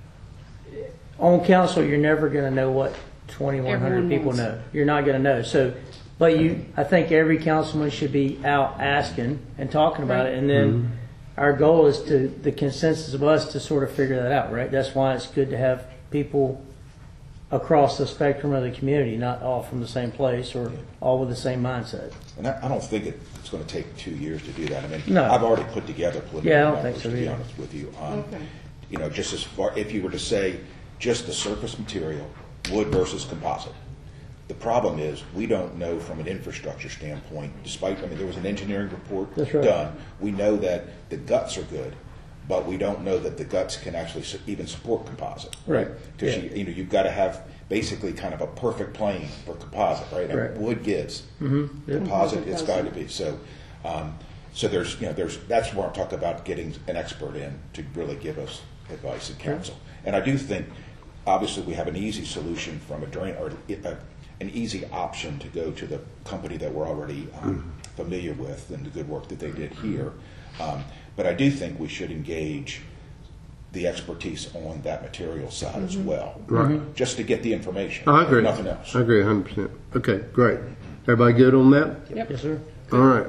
on council, you're never going to know what twenty-one hundred Everyone people wants. know. You're not going to know. So, but you, I think every councilman should be out asking and talking about Right. it, and then our goal is to the consensus of us to sort of figure that out, right? That's why it's good to have people across the spectrum of the community, not all from the same place or all with the same mindset. And I, I don't think it, it's going to take two years to do that. I mean, No. I've already put together preliminary Yeah, I don't think numbers, so to be either. honest with you. Um, Okay. You know, just as far, if you were to say just the surface material, wood versus composite. The problem is, we don't know from an infrastructure standpoint, despite, I mean, there was an engineering report That's right. done. We know that the guts are good, but we don't know that the guts can actually su- even support composite. Right. Because Yeah. you, you know, you've got to have basically kind of a perfect plane for composite, right? And Right. wood gives. Mhm. Yeah. Composite, it's Composite got to be. So, um, so there's, you know, there's, that's where I'm talking about getting an expert in to really give us advice and counsel. And I do think, obviously, we have an easy solution from a drain, or a, an easy option to go to the company that we're already um, familiar with and the good work that they did here. Um, but I do think we should engage the expertise on that material side as well. Right. Just to get the information. I agree. Nothing else. I agree a hundred percent. Okay, great. Everybody good on that? Yep. Yes, sir. All right.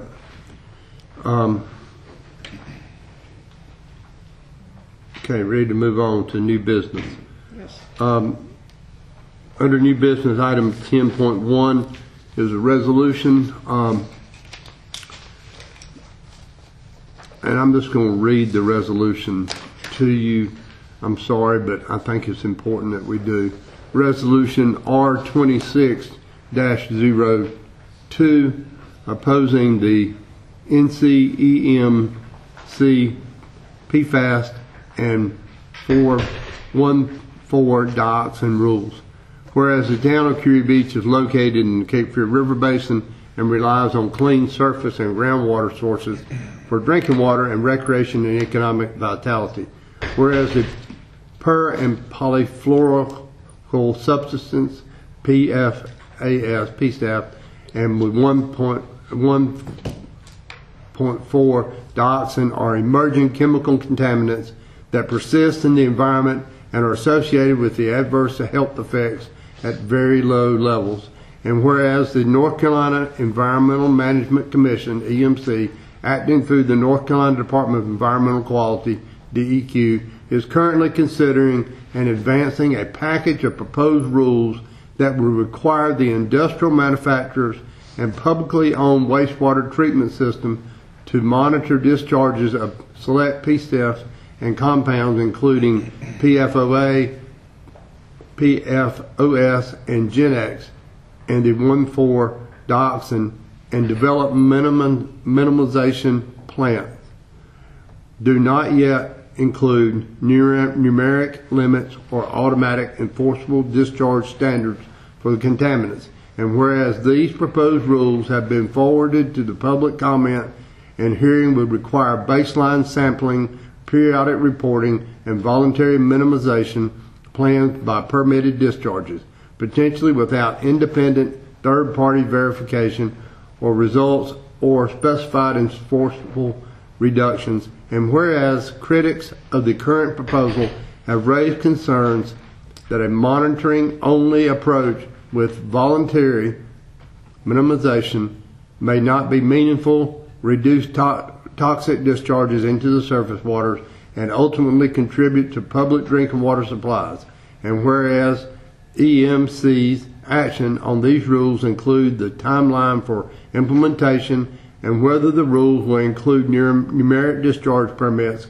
Um, okay, ready to move on to new business. Yes. Um, under new business, item ten point one is a resolution. Um, and I'm just going to read the resolution to you. I'm sorry, but I think it's important that we do. Resolution R twenty-six dash zero two, opposing the N C E M C P FAST and four one four docks and rules. Whereas the town of Curie Beach is located in the Cape Fear River Basin and relies on clean surface and groundwater sources for drinking water and recreation and economic vitality. Whereas the per and polyfluoroalkyl substance, P F A S, P S A F, and with one point four dioxin are emerging chemical contaminants that persist in the environment and are associated with the adverse health effects at very low levels. And whereas the North Carolina Environmental Management Commission, E M C, acting through the North Carolina Department of Environmental Quality, D E Q, is currently considering and advancing a package of proposed rules that will require the industrial manufacturers and publicly owned wastewater treatment system to monitor discharges of select P S A Fs and compounds including P F O A, P F O S, and Gen-X, and the one four dioxin, and develop minimum minimization plans. Do not yet include numer- numeric limits or automatic enforceable discharge standards for the contaminants. And whereas these proposed rules have been forwarded to the public comment and hearing would require baseline sampling, periodic reporting, and voluntary minimization, plans by permitted discharges, potentially without independent third-party verification or results or specified enforceable reductions. And whereas critics of the current proposal have raised concerns that a monitoring-only approach with voluntary minimization may not be meaningful, reduce to- toxic discharges into the surface waters, and ultimately contribute to public drinking water supplies. And whereas E M C's action on these rules include the timeline for implementation and whether the rules will include numer- numeric discharge permits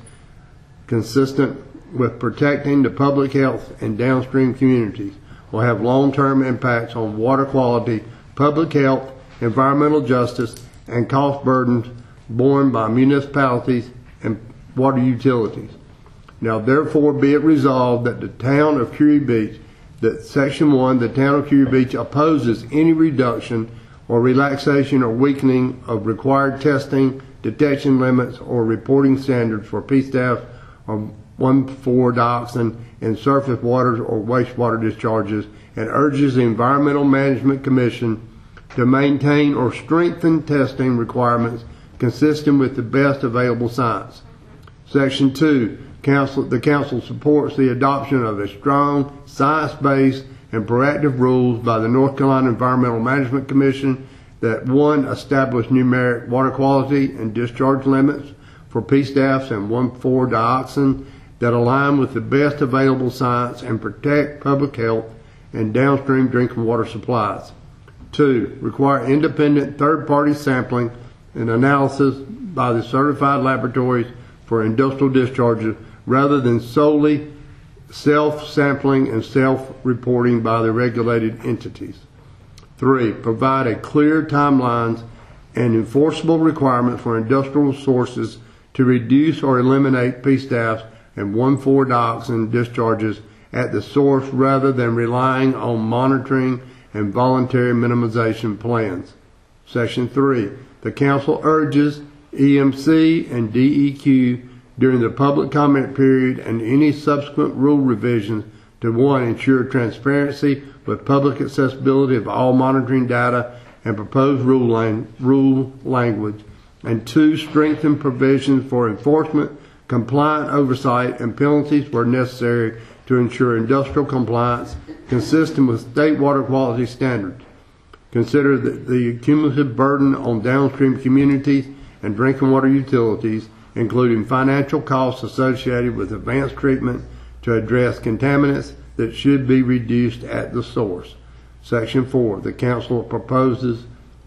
consistent with protecting the public health and downstream communities will have long-term impacts on water quality, public health, environmental justice, and cost burdens borne by municipalities and water utilities. Now therefore be it resolved that the town of Curie Beach, that section one, the town of Curie Beach opposes any reduction or relaxation or weakening of required testing, detection limits, or reporting standards for P STAF or one four dioxin in surface waters or wastewater discharges, and urges the Environmental Management Commission to maintain or strengthen testing requirements consistent with the best available science. Section two, council, the council supports the adoption of a strong, science-based, and proactive rules by the North Carolina Environmental Management Commission that, one, establish numeric water quality and discharge limits for P STAFs and one four dioxin that align with the best available science and protect public health and downstream drinking water supplies. Two, require independent third-party sampling and analysis by the certified laboratories for industrial discharges rather than solely self-sampling and self-reporting by the regulated entities. Three, provide a clear timelines and enforceable requirements for industrial sources to reduce or eliminate P STAFs and one four dioxin discharges at the source rather than relying on monitoring and voluntary minimization plans. Section three, the council urges E M C and D E Q during the public comment period and any subsequent rule revisions to, one, ensure transparency with public accessibility of all monitoring data and proposed rule, lang- rule language, and two, strengthen provisions for enforcement, compliant oversight, and penalties where necessary to ensure industrial compliance consistent with state water quality standards. Consider the, the cumulative burden on downstream communities and drinking water utilities, including financial costs associated with advanced treatment to address contaminants that should be reduced at the source. Section four, the council proposes,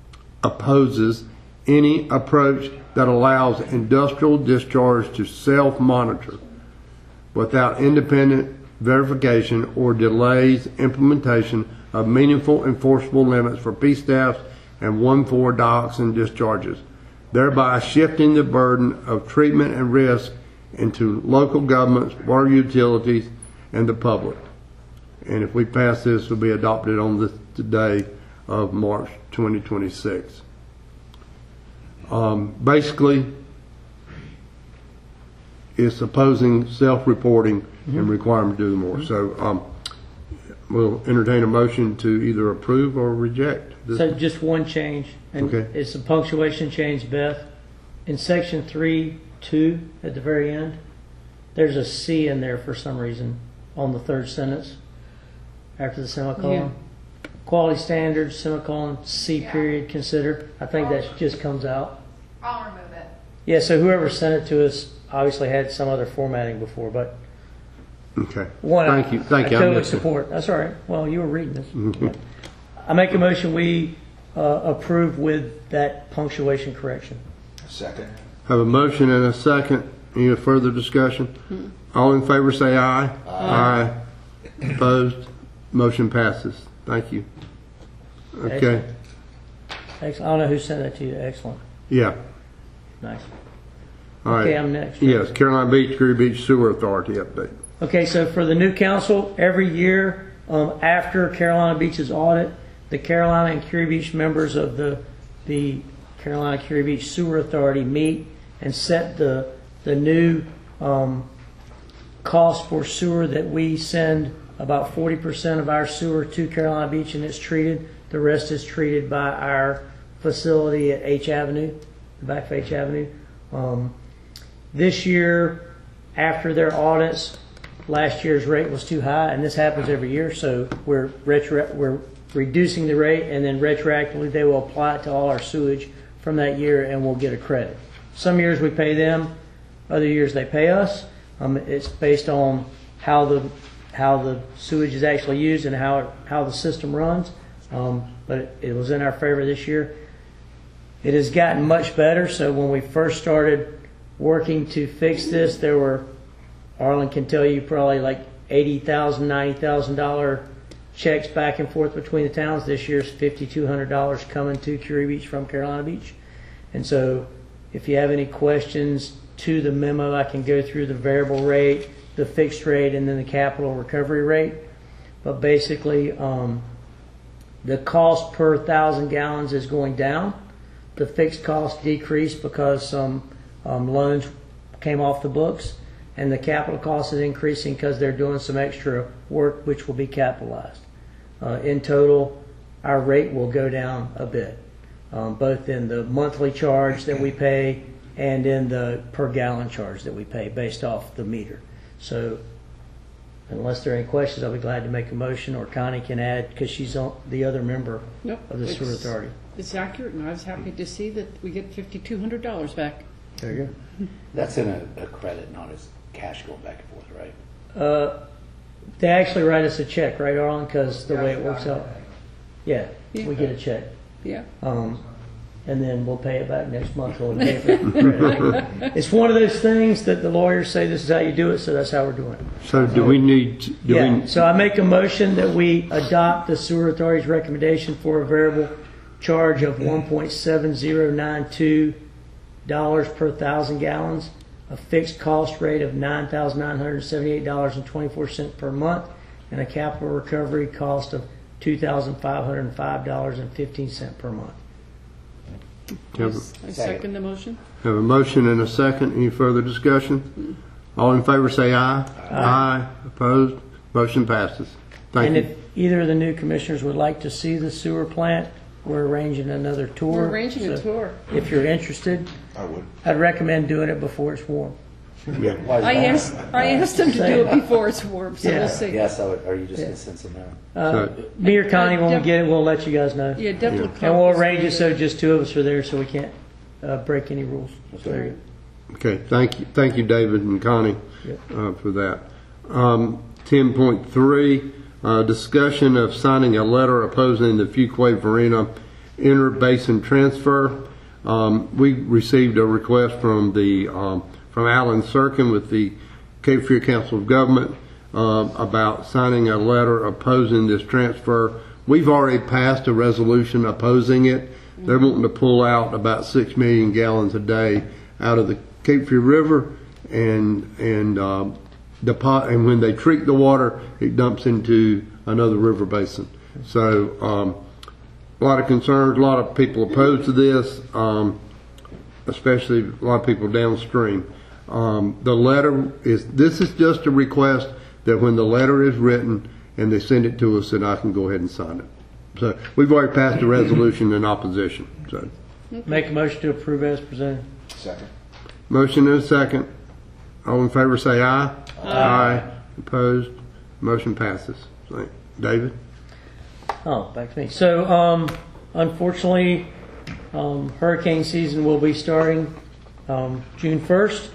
opposes any approach that allows industrial discharge to self-monitor without independent verification or delays implementation of meaningful enforceable limits for P STAFs and one four dioxin discharges, thereby shifting the burden of treatment and risk into local governments, water utilities, and the public. And if we pass this, it will be adopted on the, the day of March twenty twenty-six. Um, basically, it's opposing self-reporting mm-hmm. and requiring to do more. Mm-hmm. So um, we'll entertain a motion to either approve or reject this. So just one change, and okay. It's a punctuation change, Beth. In section three, two, at the very end, there's a C in there for some reason on the third sentence after the semicolon. Yeah. Quality standards, semicolon, C yeah. period, consider. I think I'll, that just comes out. I'll remove it. Yeah, so whoever sent it to us obviously had some other formatting before, but okay. One, Thank I, you. Thank I you. totally support. That's all right. Well, you were reading this. Mm-hmm. I make a motion we uh, approve with that punctuation correction. Second. Have a motion and a second. Any further discussion? Mm-hmm. All in favor say aye. Aye. Aye. Opposed? Motion passes. Thank you. Okay. Excellent. Excellent. I don't know who sent that to you. Excellent. Yeah. Nice. All right. Okay, I'm next. Right? Yes, Caroline Beach, Curie Beach Sewer Authority update. Okay, so for the new council, every year um, after Carolina Beach's audit, the Carolina and Curie Beach members of the the Carolina Curie Beach Sewer Authority meet and set the the new um, cost for sewer that we send about forty percent of our sewer to Carolina Beach, and it's treated. The rest is treated by our facility at H Avenue, the back of H Avenue. Um, this year, after their audits, last year's rate was too high, and this happens every year, so we're retro- we're reducing the rate, and then retroactively they will apply it to all our sewage from that year, and we'll get a credit. Some years we pay them, other years they pay us. Um, it's based on how the how the sewage is actually used and how it, how the system runs. Um, but it, it was in our favor this year. It has gotten much better. So when we first started working to fix this, there were, Arlen can tell you, probably like eighty thousand dollars, ninety thousand dollars checks back and forth between the towns. This year's five thousand two hundred dollars coming to Curie Beach from Carolina Beach. And so if you have any questions to the memo, I can go through the variable rate, the fixed rate, and then the capital recovery rate. But basically, um, the cost per thousand gallons is going down. The fixed cost decreased because some um, loans came off the books, and the capital cost is increasing because they're doing some extra work which will be capitalized. Uh, in total, our rate will go down a bit, um, both in the monthly charge that we pay and in the per gallon charge that we pay based off the meter. So unless there are any questions, I'll be glad to make a motion, or Connie can add because she's on the other member Nope, of the sewer it's- authority. It's accurate, and I was happy to see that we get five thousand two hundred dollars back. There you go. That's in a, a credit, not as cash going back and forth, right? Uh, they actually write us a check, right, Arlen? Because the way it works out. Yeah, Yeah. we get a check. Yeah. Um, and then we'll pay it back next month. We'll pay for credit. It's one of those things that the lawyers say this is how you do it, so that's how we're doing it. So do we need, to- do Yeah, we, so I make a motion that we adopt the sewer authority's recommendation for a variable charge of one point seven zero nine two dollars per thousand gallons, a fixed cost rate of nine thousand nine hundred seventy-eight dollars and twenty-four cents per month, and a capital recovery cost of two thousand five hundred five dollars and fifteen cents per month. have I second the motion. a have a motion and a second? Any further discussion? All in favor say aye. Aye. Opposed? Motion passes. Thank And you. if either of the new commissioners would like to see the sewer plant, we're arranging another tour. We're arranging a So tour. If you're interested, I would. I'd recommend doing it before it's warm. Why is I that? asked, I asked them to do it before it's warm, so Yeah. we'll see. Yes, I would, are you just Yeah. going to send some out? Uh, So- me or Connie, when we Deb- get it, we'll let you guys know. Yeah, Deborah. And we'll arrange it so just two of us are there, so we can't uh, break any rules. So there you Okay, thank you, thank you, David and Connie, Yep. uh, for that. Um, ten point three, uh, discussion of signing a letter opposing the Fuquay Varina inter-basin transfer. Um, we received a request from the, um, from Alan Serkin with the Cape Fear Council of Government, uh, about signing a letter opposing this transfer. We've already passed a resolution opposing it. They're wanting to pull out about six million gallons a day out of the Cape Fear River, and and um, depo- and when they treat the water, it dumps into another river basin. So um, a lot of concerns, a lot of people opposed to this, um, especially a lot of people downstream. Um, the letter is, this is just a request that when the letter is written and they send it to us, that I can go ahead and sign it. So we've already passed a resolution in opposition. So Make a motion to approve as presented. Second. motion and a second. All in favor say aye. Aye. Opposed? Motion passes. Thank- David? Oh, back to me. So, um, unfortunately, um, hurricane season will be starting um, June first.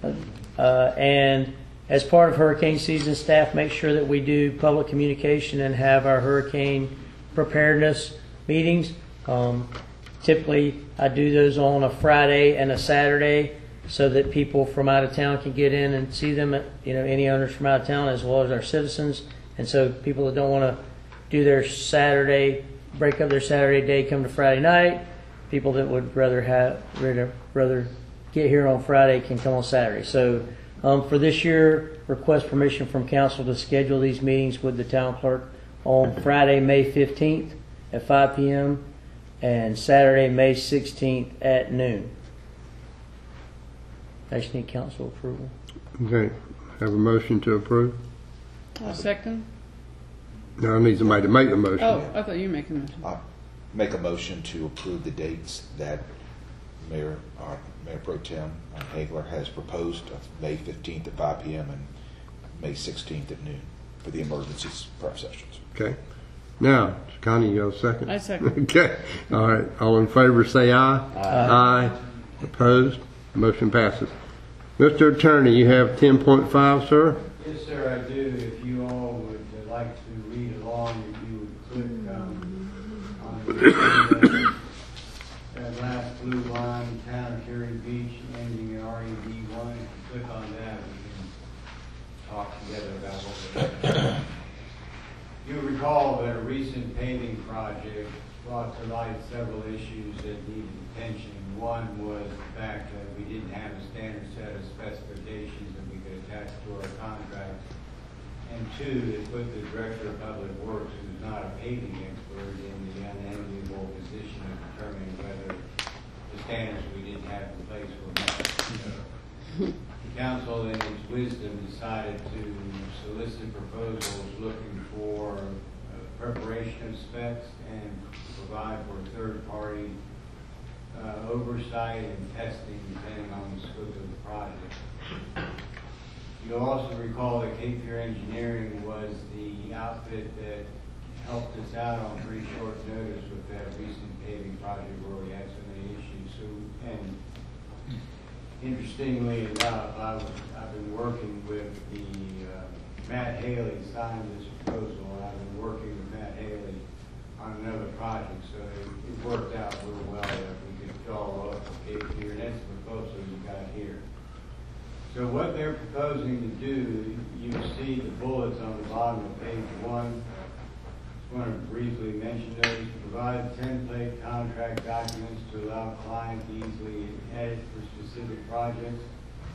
Uh, and as part of hurricane season, staff make sure that we do public communication and have our hurricane preparedness meetings. Um, typically, I do those on a Friday and a Saturday so that people from out of town can get in and see them, at, you know, any owners from out of town as well as our citizens. And so people that don't want to do their Saturday, break up their Saturday day, come to Friday night. People that would rather have rather, rather get here on Friday can come on Saturday. So um, for this year, request permission from council to schedule these meetings with the town clerk on Friday, May fifteenth at five p.m. and Saturday, May sixteenth at noon. I just need council approval. Okay. Have a motion to approve? I'll second. Now I need somebody to make the motion. Oh, I thought you were making a motion. Uh, Make a motion to approve the dates that Mayor, uh, Mayor Pro Tem uh, Hagler has proposed, of May fifteenth at five p m and May sixteenth at noon for the emergency prayer sessions. Okay. Now, Connie, you have a second? I second. Okay. All right. All in favor say aye. Aye. Aye. Opposed? Motion passes. Mister Attorney, you have ten point five, sir? Yes, sir, I do. If you all would uh, like to read along, if you would click um, on the, that last blue line, Town of Cary Beach, ending in R E D one. If you click on that, we can talk together about what we're doing. You recall that a recent paving project brought to light several issues that needed attention. One was the fact that we didn't have a standard set of specifications that we could attach to our contract. And two, it put the Director of Public Works, who's not a paving expert, in the unenviable position of determining whether the standards we didn't have in place were met. The council, in its wisdom, decided to solicit proposals looking for uh, preparation of specs and provide for third-party uh, oversight and testing depending on the scope of the project. You'll also recall that Cape Fear Engineering was the outfit that helped us out on pretty short notice with that recent paving project where we had so many issues. So, and interestingly enough, I was, I've been working with the uh, Matt Haley signed this proposal, and I've been working with Matt Haley on another project, so it, it worked out real well that we could follow up with Cape Fear, and that's the proposal you got here. So what they're proposing to do, you see the bullets on the bottom of page one. I want to briefly mention those. Provide template contract documents to allow client to easily edit for specific projects.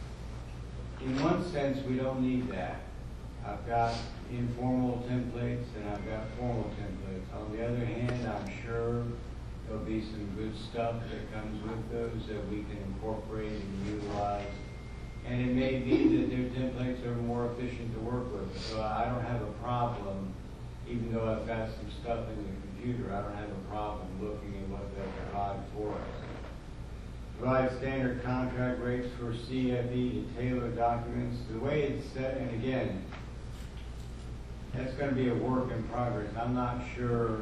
In one sense, we don't need that. I've got informal templates and I've got formal templates. On the other hand, I'm sure there'll be some good stuff that comes with those that we can incorporate and utilize. And it may be that their templates are more efficient to work with. So I don't have a problem, even though I've got some stuff in the computer, I don't have a problem looking at what they'll provide for us. Provide standard contract rates for C F E to tailor documents. The way it's set, and again, that's going to be a work in progress. I'm not sure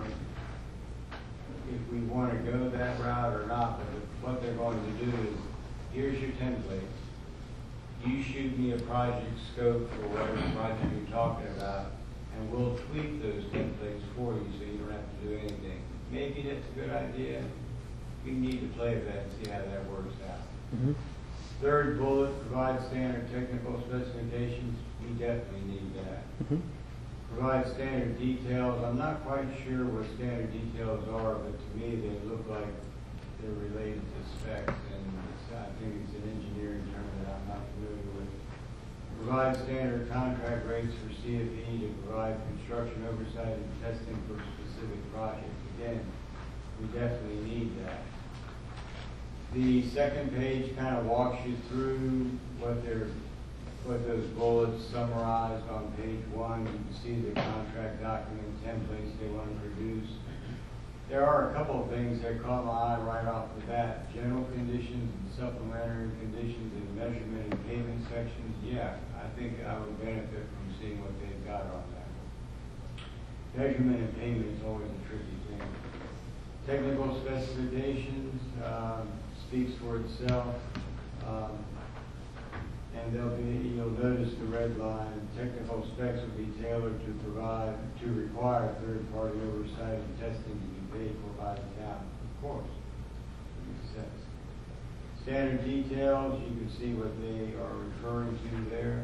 if we want to go that route or not, but what they're going to do is, here's your template. You shoot me a project scope for whatever project you're talking about, and we'll tweak those templates for you so you don't have to do anything. Maybe that's a good idea. We need to play with that and see how that works out. Mm-hmm. Third bullet, provide standard technical specifications. We definitely need that. Mm-hmm. Provide standard details. I'm not quite sure what standard details are, but to me they look like they're related to specs, and it's, I think it's an engineering term that I'm not familiar with. Provide standard contract rates for C F E to provide construction oversight and testing for specific projects. Again, we definitely need that. The second page kind of walks you through what they're, what those bullets summarized on page one. You can see the contract document templates they want to produce. There are a couple of things that caught my eye right off the bat. General conditions and supplementary conditions and measurement and payment sections. Yeah, I think I would benefit from seeing what they've got on that. Measurement and payment is always a tricky thing. Technical specifications um, speaks for itself. Um, and there'll be, you'll notice the red line. Technical specs will be tailored to provide, to require third-party oversight and testing to be paid for by the town. Of course, that makes sense. Standard details, you can see what they are referring to there.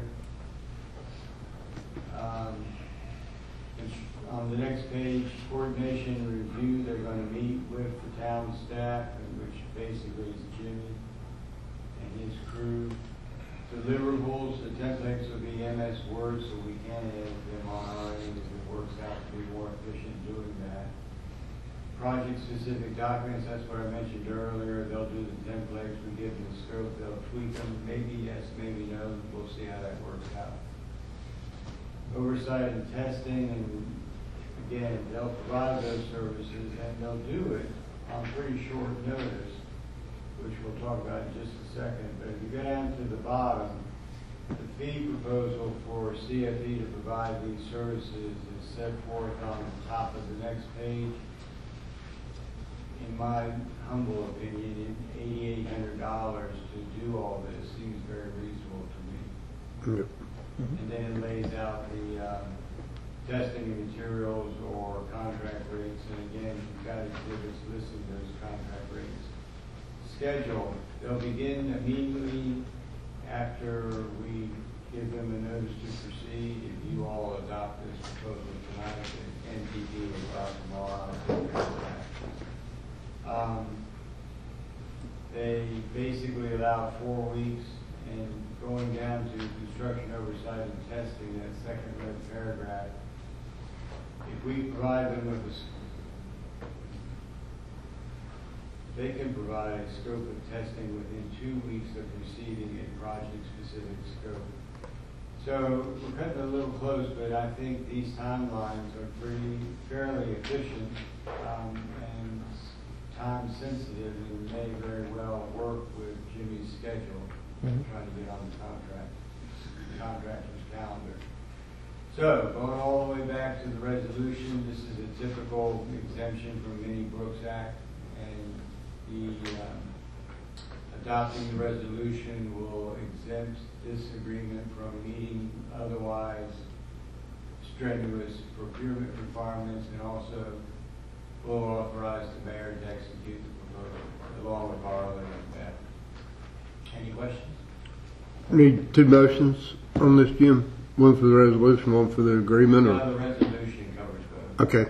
Um, on the next page, coordination and review, they're going to meet with the town staff, which basically is Jimmy and his crew. Deliverables, the templates will be M S Word, so we can edit them on our end if it works out to be more efficient doing that. Project-specific documents, that's what I mentioned earlier. They'll do the templates, we give them the scope, they'll tweak them, maybe yes, maybe no. We'll see how that works out. Oversight and testing, and they'll provide those services, and they'll do it on pretty short notice, which we'll talk about in just a second. But if you go down to the bottom, the fee proposal for C F E to provide these services is set forth on the top of the next page. In my humble opinion, eighty-eight hundred dollars to do all this seems very reasonable to me. Yep. And then it lays out the um, testing of materials or contract rates, and again, you've got exhibits listing those contract rates. Schedule, they'll begin immediately after we give them a notice to proceed. If you all adopt this proposal tonight, the N P D will go out tomorrow. I'll take care of that. Um, they basically allow four weeks, and going down to construction oversight and testing, that second red paragraph, if we provide them with a, s- they can provide a scope of testing within two weeks of receiving a project-specific scope. So we're cutting a little close, but I think these timelines are pretty fairly efficient um, and time sensitive, and may very well work with Jimmy's schedule, Mhm. trying to get on the contract, the contractor's calendar. So going all the way back to the resolution, this is a typical exemption from Minnie Brooks Act, and the um, adopting the resolution will exempt this agreement from meeting otherwise strenuous procurement requirements, and also will authorize the mayor to execute the proposal along with Harlan and Beth. Any questions? Need two motions on this, Jim? One for the resolution, one for the agreement, or? Uh, the resolution covers both. Okay.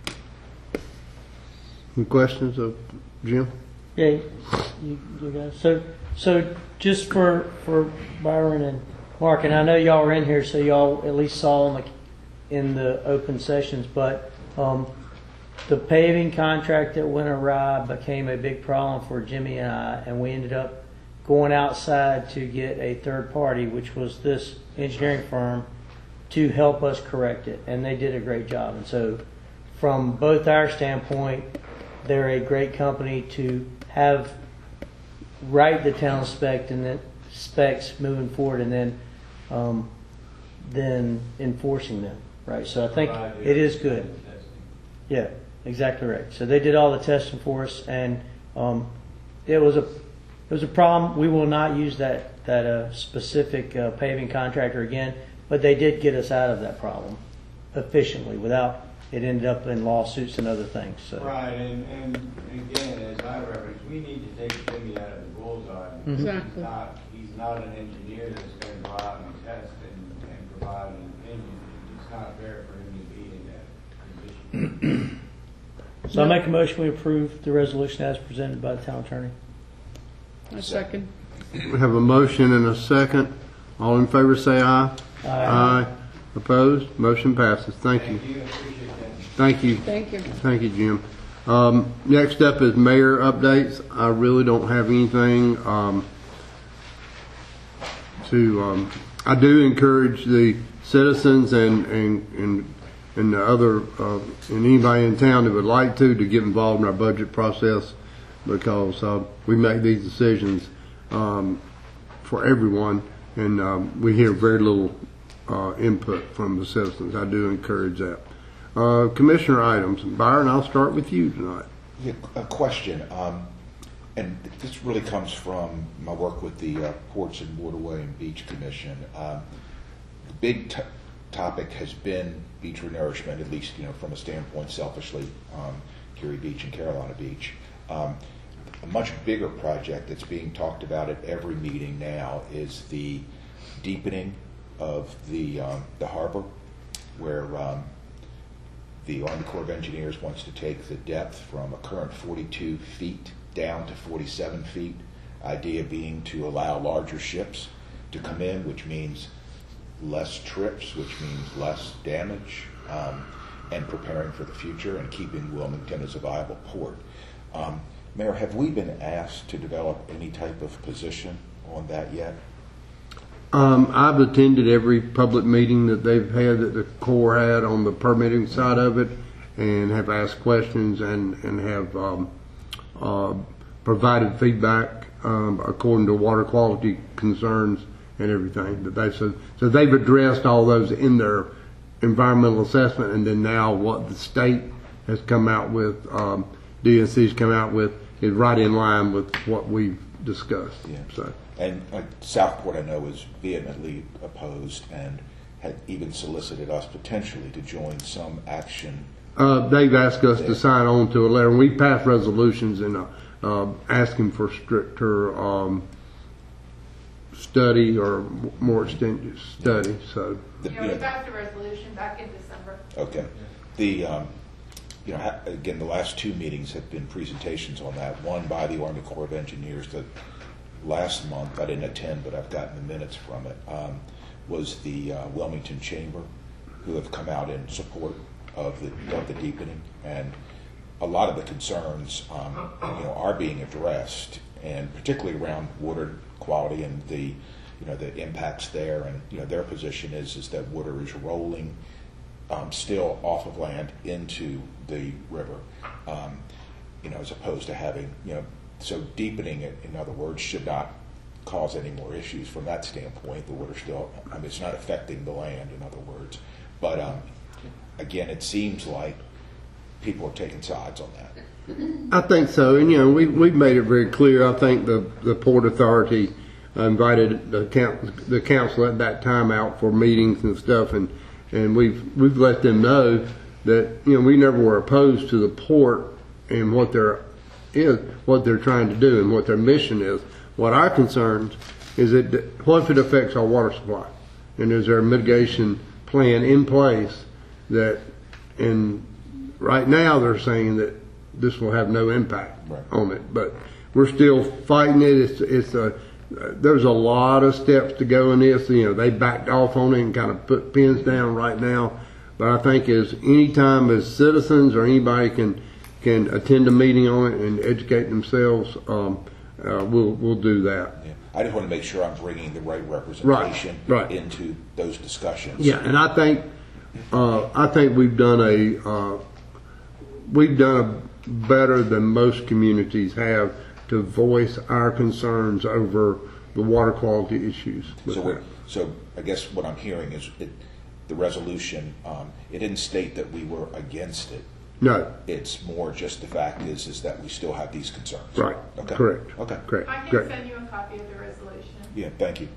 Any questions of Jim? Yeah, you, you guys. So, so just for for Byron and Mark, and I know y'all were in here, so y'all at least saw in the in the open sessions. But um, the paving contract that went awry became a big problem for Jimmy and I, and we ended up going outside to get a third party, which was this engineering firm, to help us correct it, and they did a great job. And so, from both our standpoint, they're a great company to have write the town spec and then specs moving forward, and then um, then enforcing them. Right. So I think it is good. Yeah, exactly right. So they did all the testing for us, and um, it was a it was a problem. We will not use that that uh, specific uh, paving contractor again, but they did get us out of that problem efficiently without it ended up in lawsuits and other things. So. Right, and, and again, as I referenced, we need to take Jimmy out of the bullseye. Mhm. Exactly. He's not, he's not an engineer that's going to go out and test and, and provide an opinion. It's not fair for him to be in that position. So I make a motion we approve the resolution as presented by the town attorney. A second. We have a motion and a second. All in favor say aye. Aye. Aye. Opposed? Motion passes. Thank you. Thank you, appreciate that. Thank you. Thank you. Thank you, Jim. Um, next up is mayor updates. I really don't have anything um, to. Um, I do encourage the citizens and and and, and the other uh, and anybody in town that would like to to get involved in our budget process, because uh, we make these decisions um, for everyone, and um, we hear very little uh, input from the citizens. I do encourage that. Uh, commissioner items. Byron, I'll start with you tonight. Yeah, a question, um, and this really comes from my work with the uh, Ports and Waterway and Beach Commission. Um, the big t- topic has been beach renourishment, at least you know from a standpoint, selfishly, um, Curie Beach and Carolina Beach. Um, a much bigger project that's being talked about at every meeting now is the deepening of the um, the harbor, where um, the Army Corps of Engineers wants to take the depth from a current forty-two feet down to forty-seven feet. Idea being to allow larger ships to come in, which means less trips, which means less damage, um, and preparing for the future and keeping Wilmington as a viable port. Um, Mayor, have we been asked to develop any type of position on that yet? Um, I've attended every public meeting that they've had, that the Corps had on the permitting side of it, and have asked questions and, and have um, uh, provided feedback um, according to water quality concerns and everything. That they, so, so they've addressed all those in their environmental assessment, and then now what the state has come out with, um, D N C's come out with, is right in line with what we've discussed. Yeah. So. And like Southport, I know, is vehemently opposed and had even solicited us potentially to join some action. Uh, they've asked us to sign on to a letter, and we passed resolutions and uh, uh, asking for stricter um, study or more extended study. So, You know, we passed a resolution back in December. Okay. The um, you know, ha- again, the last two meetings have been presentations on that. One by the Army Corps of Engineers that last month I didn't attend, but I've gotten the minutes from it. Um, was the uh, Wilmington Chamber, who have come out in support of the of the deepening, and a lot of the concerns um, you know are being addressed, and particularly around water quality and the you know the impacts there. And you know their position is is that water is rolling um, still off of land into the river, um, you know, as opposed to having you know so deepening it. In other words, should not cause any more issues from that standpoint. The water still, I mean, it's not affecting the land. In other words, but um, again, it seems like people are taking sides on that. I think so, and you know, we we've made it very clear. I think the the Port Authority invited the council, the council at that time out for meetings and stuff, and and we've we've let them know that you know we never were opposed to the port and what their is what they're trying to do and what their mission is. What our concerns is that what if it affects our water supply, and is there a mitigation plan in place that, and right now they're saying that this will have no impact right. on it, but we're still fighting it. It's, it's a, there's a lot of steps to go in this. You know, they backed off on it and kind of put pins down right now. But I think as any time as citizens or anybody can can attend a meeting on it and educate themselves, um, uh, we'll we'll do that. Yeah. I just want to make sure I'm bringing the right representation right. Right. into those discussions. Yeah, and I think uh, I think we've done a uh, we've done a better than most communities have to voice our concerns over the water quality issues. So, we're, so I guess what I'm hearing is it, the resolution. Um, it didn't state that we were against it. No. It's more just the fact is is that we still have these concerns. Right. Okay. Correct. Okay. Correct. I can Great. send you a copy of the resolution. Yeah. Thank you.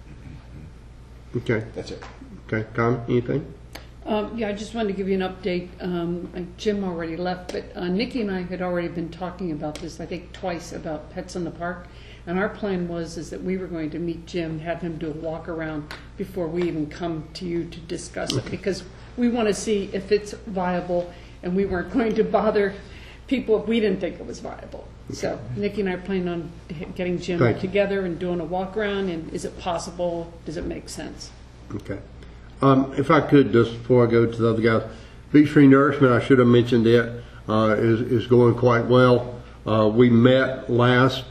Okay. That's it. Okay. Connie, anything? Um, yeah, I just wanted to give you an update. Um, Jim already left, but uh, Nikki and I had already been talking about this, I think twice, about pets in the park. And our plan was is that we were going to meet Jim, have him do a walk around before we even come to you to discuss it, because we want to see if it's viable, and we weren't going to bother people if we didn't think it was viable. Okay. So Nikki and I are planning on getting Jim Thank together you. and doing a walk around, and is it possible? Does it make sense? Okay. Um, if I could, just before I go to the other guys, Beech Tree Nourishment, I should have mentioned it, uh, is, is going quite well. Uh, we met last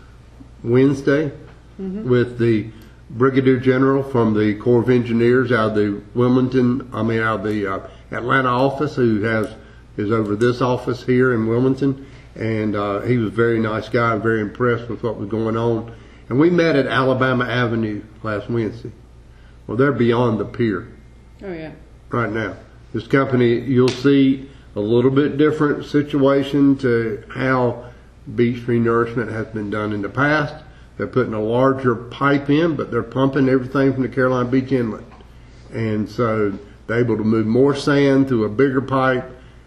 Wednesday mm-hmm. with the Brigadier General from the Corps of Engineers out of the Wilmington, I mean out of the uh, Atlanta office, who has is over this office here in Wilmington, and uh, he was a very nice guy, very impressed with what was going on. And we met at Alabama Avenue last Wednesday. Well, they're beyond the pier. Oh, yeah. Right now. This company, you'll see a little bit different situation to how Beech Tree Nourishment has been done in the past. They're putting a larger pipe in, but they're pumping everything from the Carolina Beach Inlet. And so they're able to move more sand through a bigger pipe,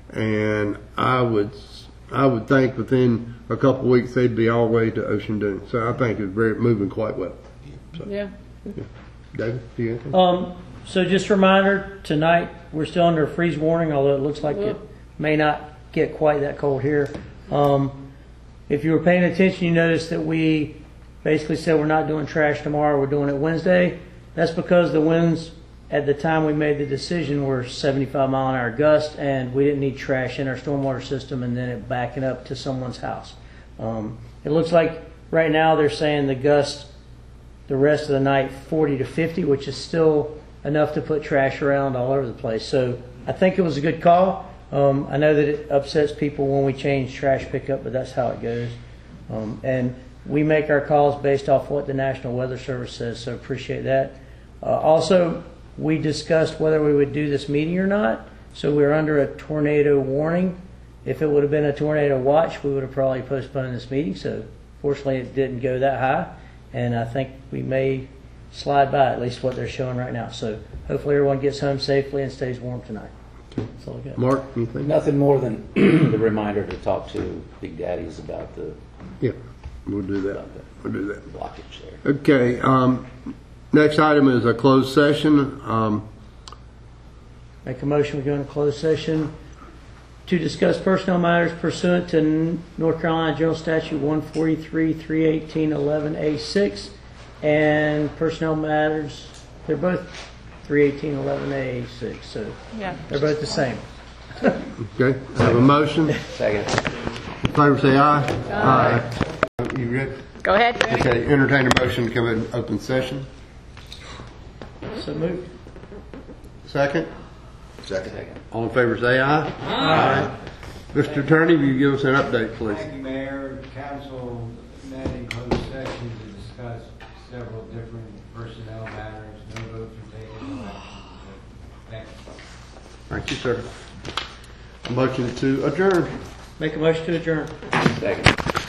and I would I would think within a couple of weeks they'd be all the way to Ocean Dunes. So I think it's very moving quite well. So, yeah. yeah. David, do you have anything? Um, so just a reminder, tonight we're still under a freeze warning, although it looks like it may not get quite that cold here. Um, if you were paying attention, you noticed that we basically said we're not doing trash tomorrow, we're doing it Wednesday. That's because the winds at the time we made the decision were seventy-five mile an hour gust, and we didn't need trash in our stormwater system and then it backing up to someone's house. Um, it looks like right now they're saying the gust the rest of the night forty to fifty, which is still enough to put trash around all over the place. So I think it was a good call. Um, I know that it upsets people when we change trash pickup, but that's how it goes. Um, and we make our calls based off what the National Weather Service says, so appreciate that. Uh, also, we discussed whether we would do this meeting or not, so we were under a tornado warning. If it would have been a tornado watch, we would have probably postponed this meeting, so fortunately it didn't go that high, and I think we may slide by at least what they're showing right now. So hopefully everyone gets home safely and stays warm tonight. That's all I got. Mark, anything? Nothing more than the reminder to talk to Big Daddies about the Yeah, we'll do that. We'll do that. blockage there. Okay, um, next item is a closed session. Um, Make a motion, we go into closed session to discuss personnel matters pursuant to N- North Carolina General Statute one forty-three, three eighteen, eleven A six, and personnel matters, they're both three eighteen, eleven A six, so Yeah. they're both the same. Okay, have a motion. Second. In favor, say aye. Aye. You good? Go ahead. Okay, entertain a motion to come in open session. So moved. Second? Second. All in favor, say aye. Aye. Mister Attorney, will you give us an update, please? Thank you, Mayor. Council met in closed session to discuss several different personnel matters. No votes were taken. No actions. Thank you. Thank you, sir. A motion to adjourn. Make a motion to adjourn. Second.